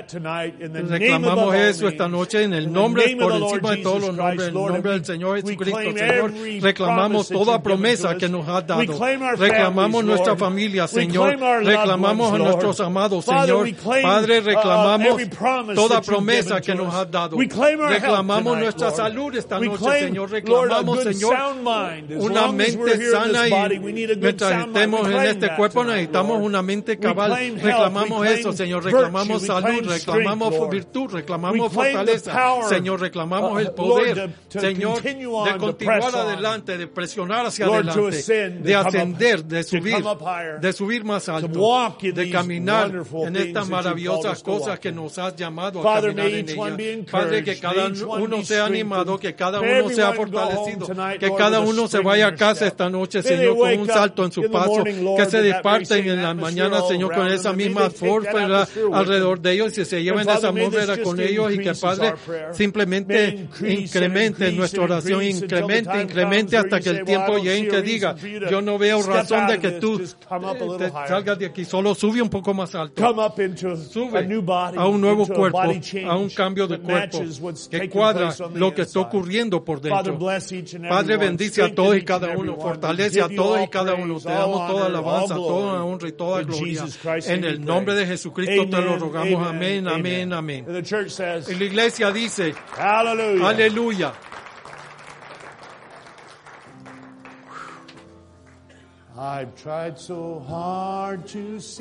Reclamamos eso esta noche en el nombre, por encima de todos los nombres, en el nombre del Señor Jesucristo. Señor, reclamamos toda promesa que nos has dado. Reclamamos nuestra familia, Señor. Reclamamos a nuestros amados, Señor. Padre, reclamamos toda promesa que nos has dado. Reclamamos nuestra salud esta noche, Señor. Reclamamos, Señor, una mente sana y mientras estemos en este cuerpo necesitamos una mente cabal. Reclamamos eso, Señor. Reclamamos salud, reclamamos virtud, reclamamos fortaleza, Señor, reclamamos el poder, Señor, de continuar adelante, de presionar hacia adelante, de ascender, de subir más alto, de caminar en estas maravillosas cosas que nos has llamado a caminar en ellas. Padre, que cada uno sea animado, que cada uno sea fortalecido, que cada uno se vaya a casa esta noche, Señor, con un salto en su paso, que se desperten en la mañana, Señor, con esa misma atmósfera alrededor de ellos y se lleven esa atmósfera con ellos y que Padre simplemente incremente nuestra oración, incremente hasta que el tiempo llegue en que diga, yo no veo razón de que tú te salgas de aquí, solo sube un poco más alto, sube a un nuevo cuerpo, a un cambio de cuerpo que cuadra lo que está ocurriendo por dentro. Padre, bendice a todos y cada uno, fortalece a todos y cada uno, te damos toda alabanza, toda la honra y toda gloria. En el nombre de Jesucristo te lo rogamos, amén, amén, amén. Y la iglesia dice, aleluya. I've tried so hard to see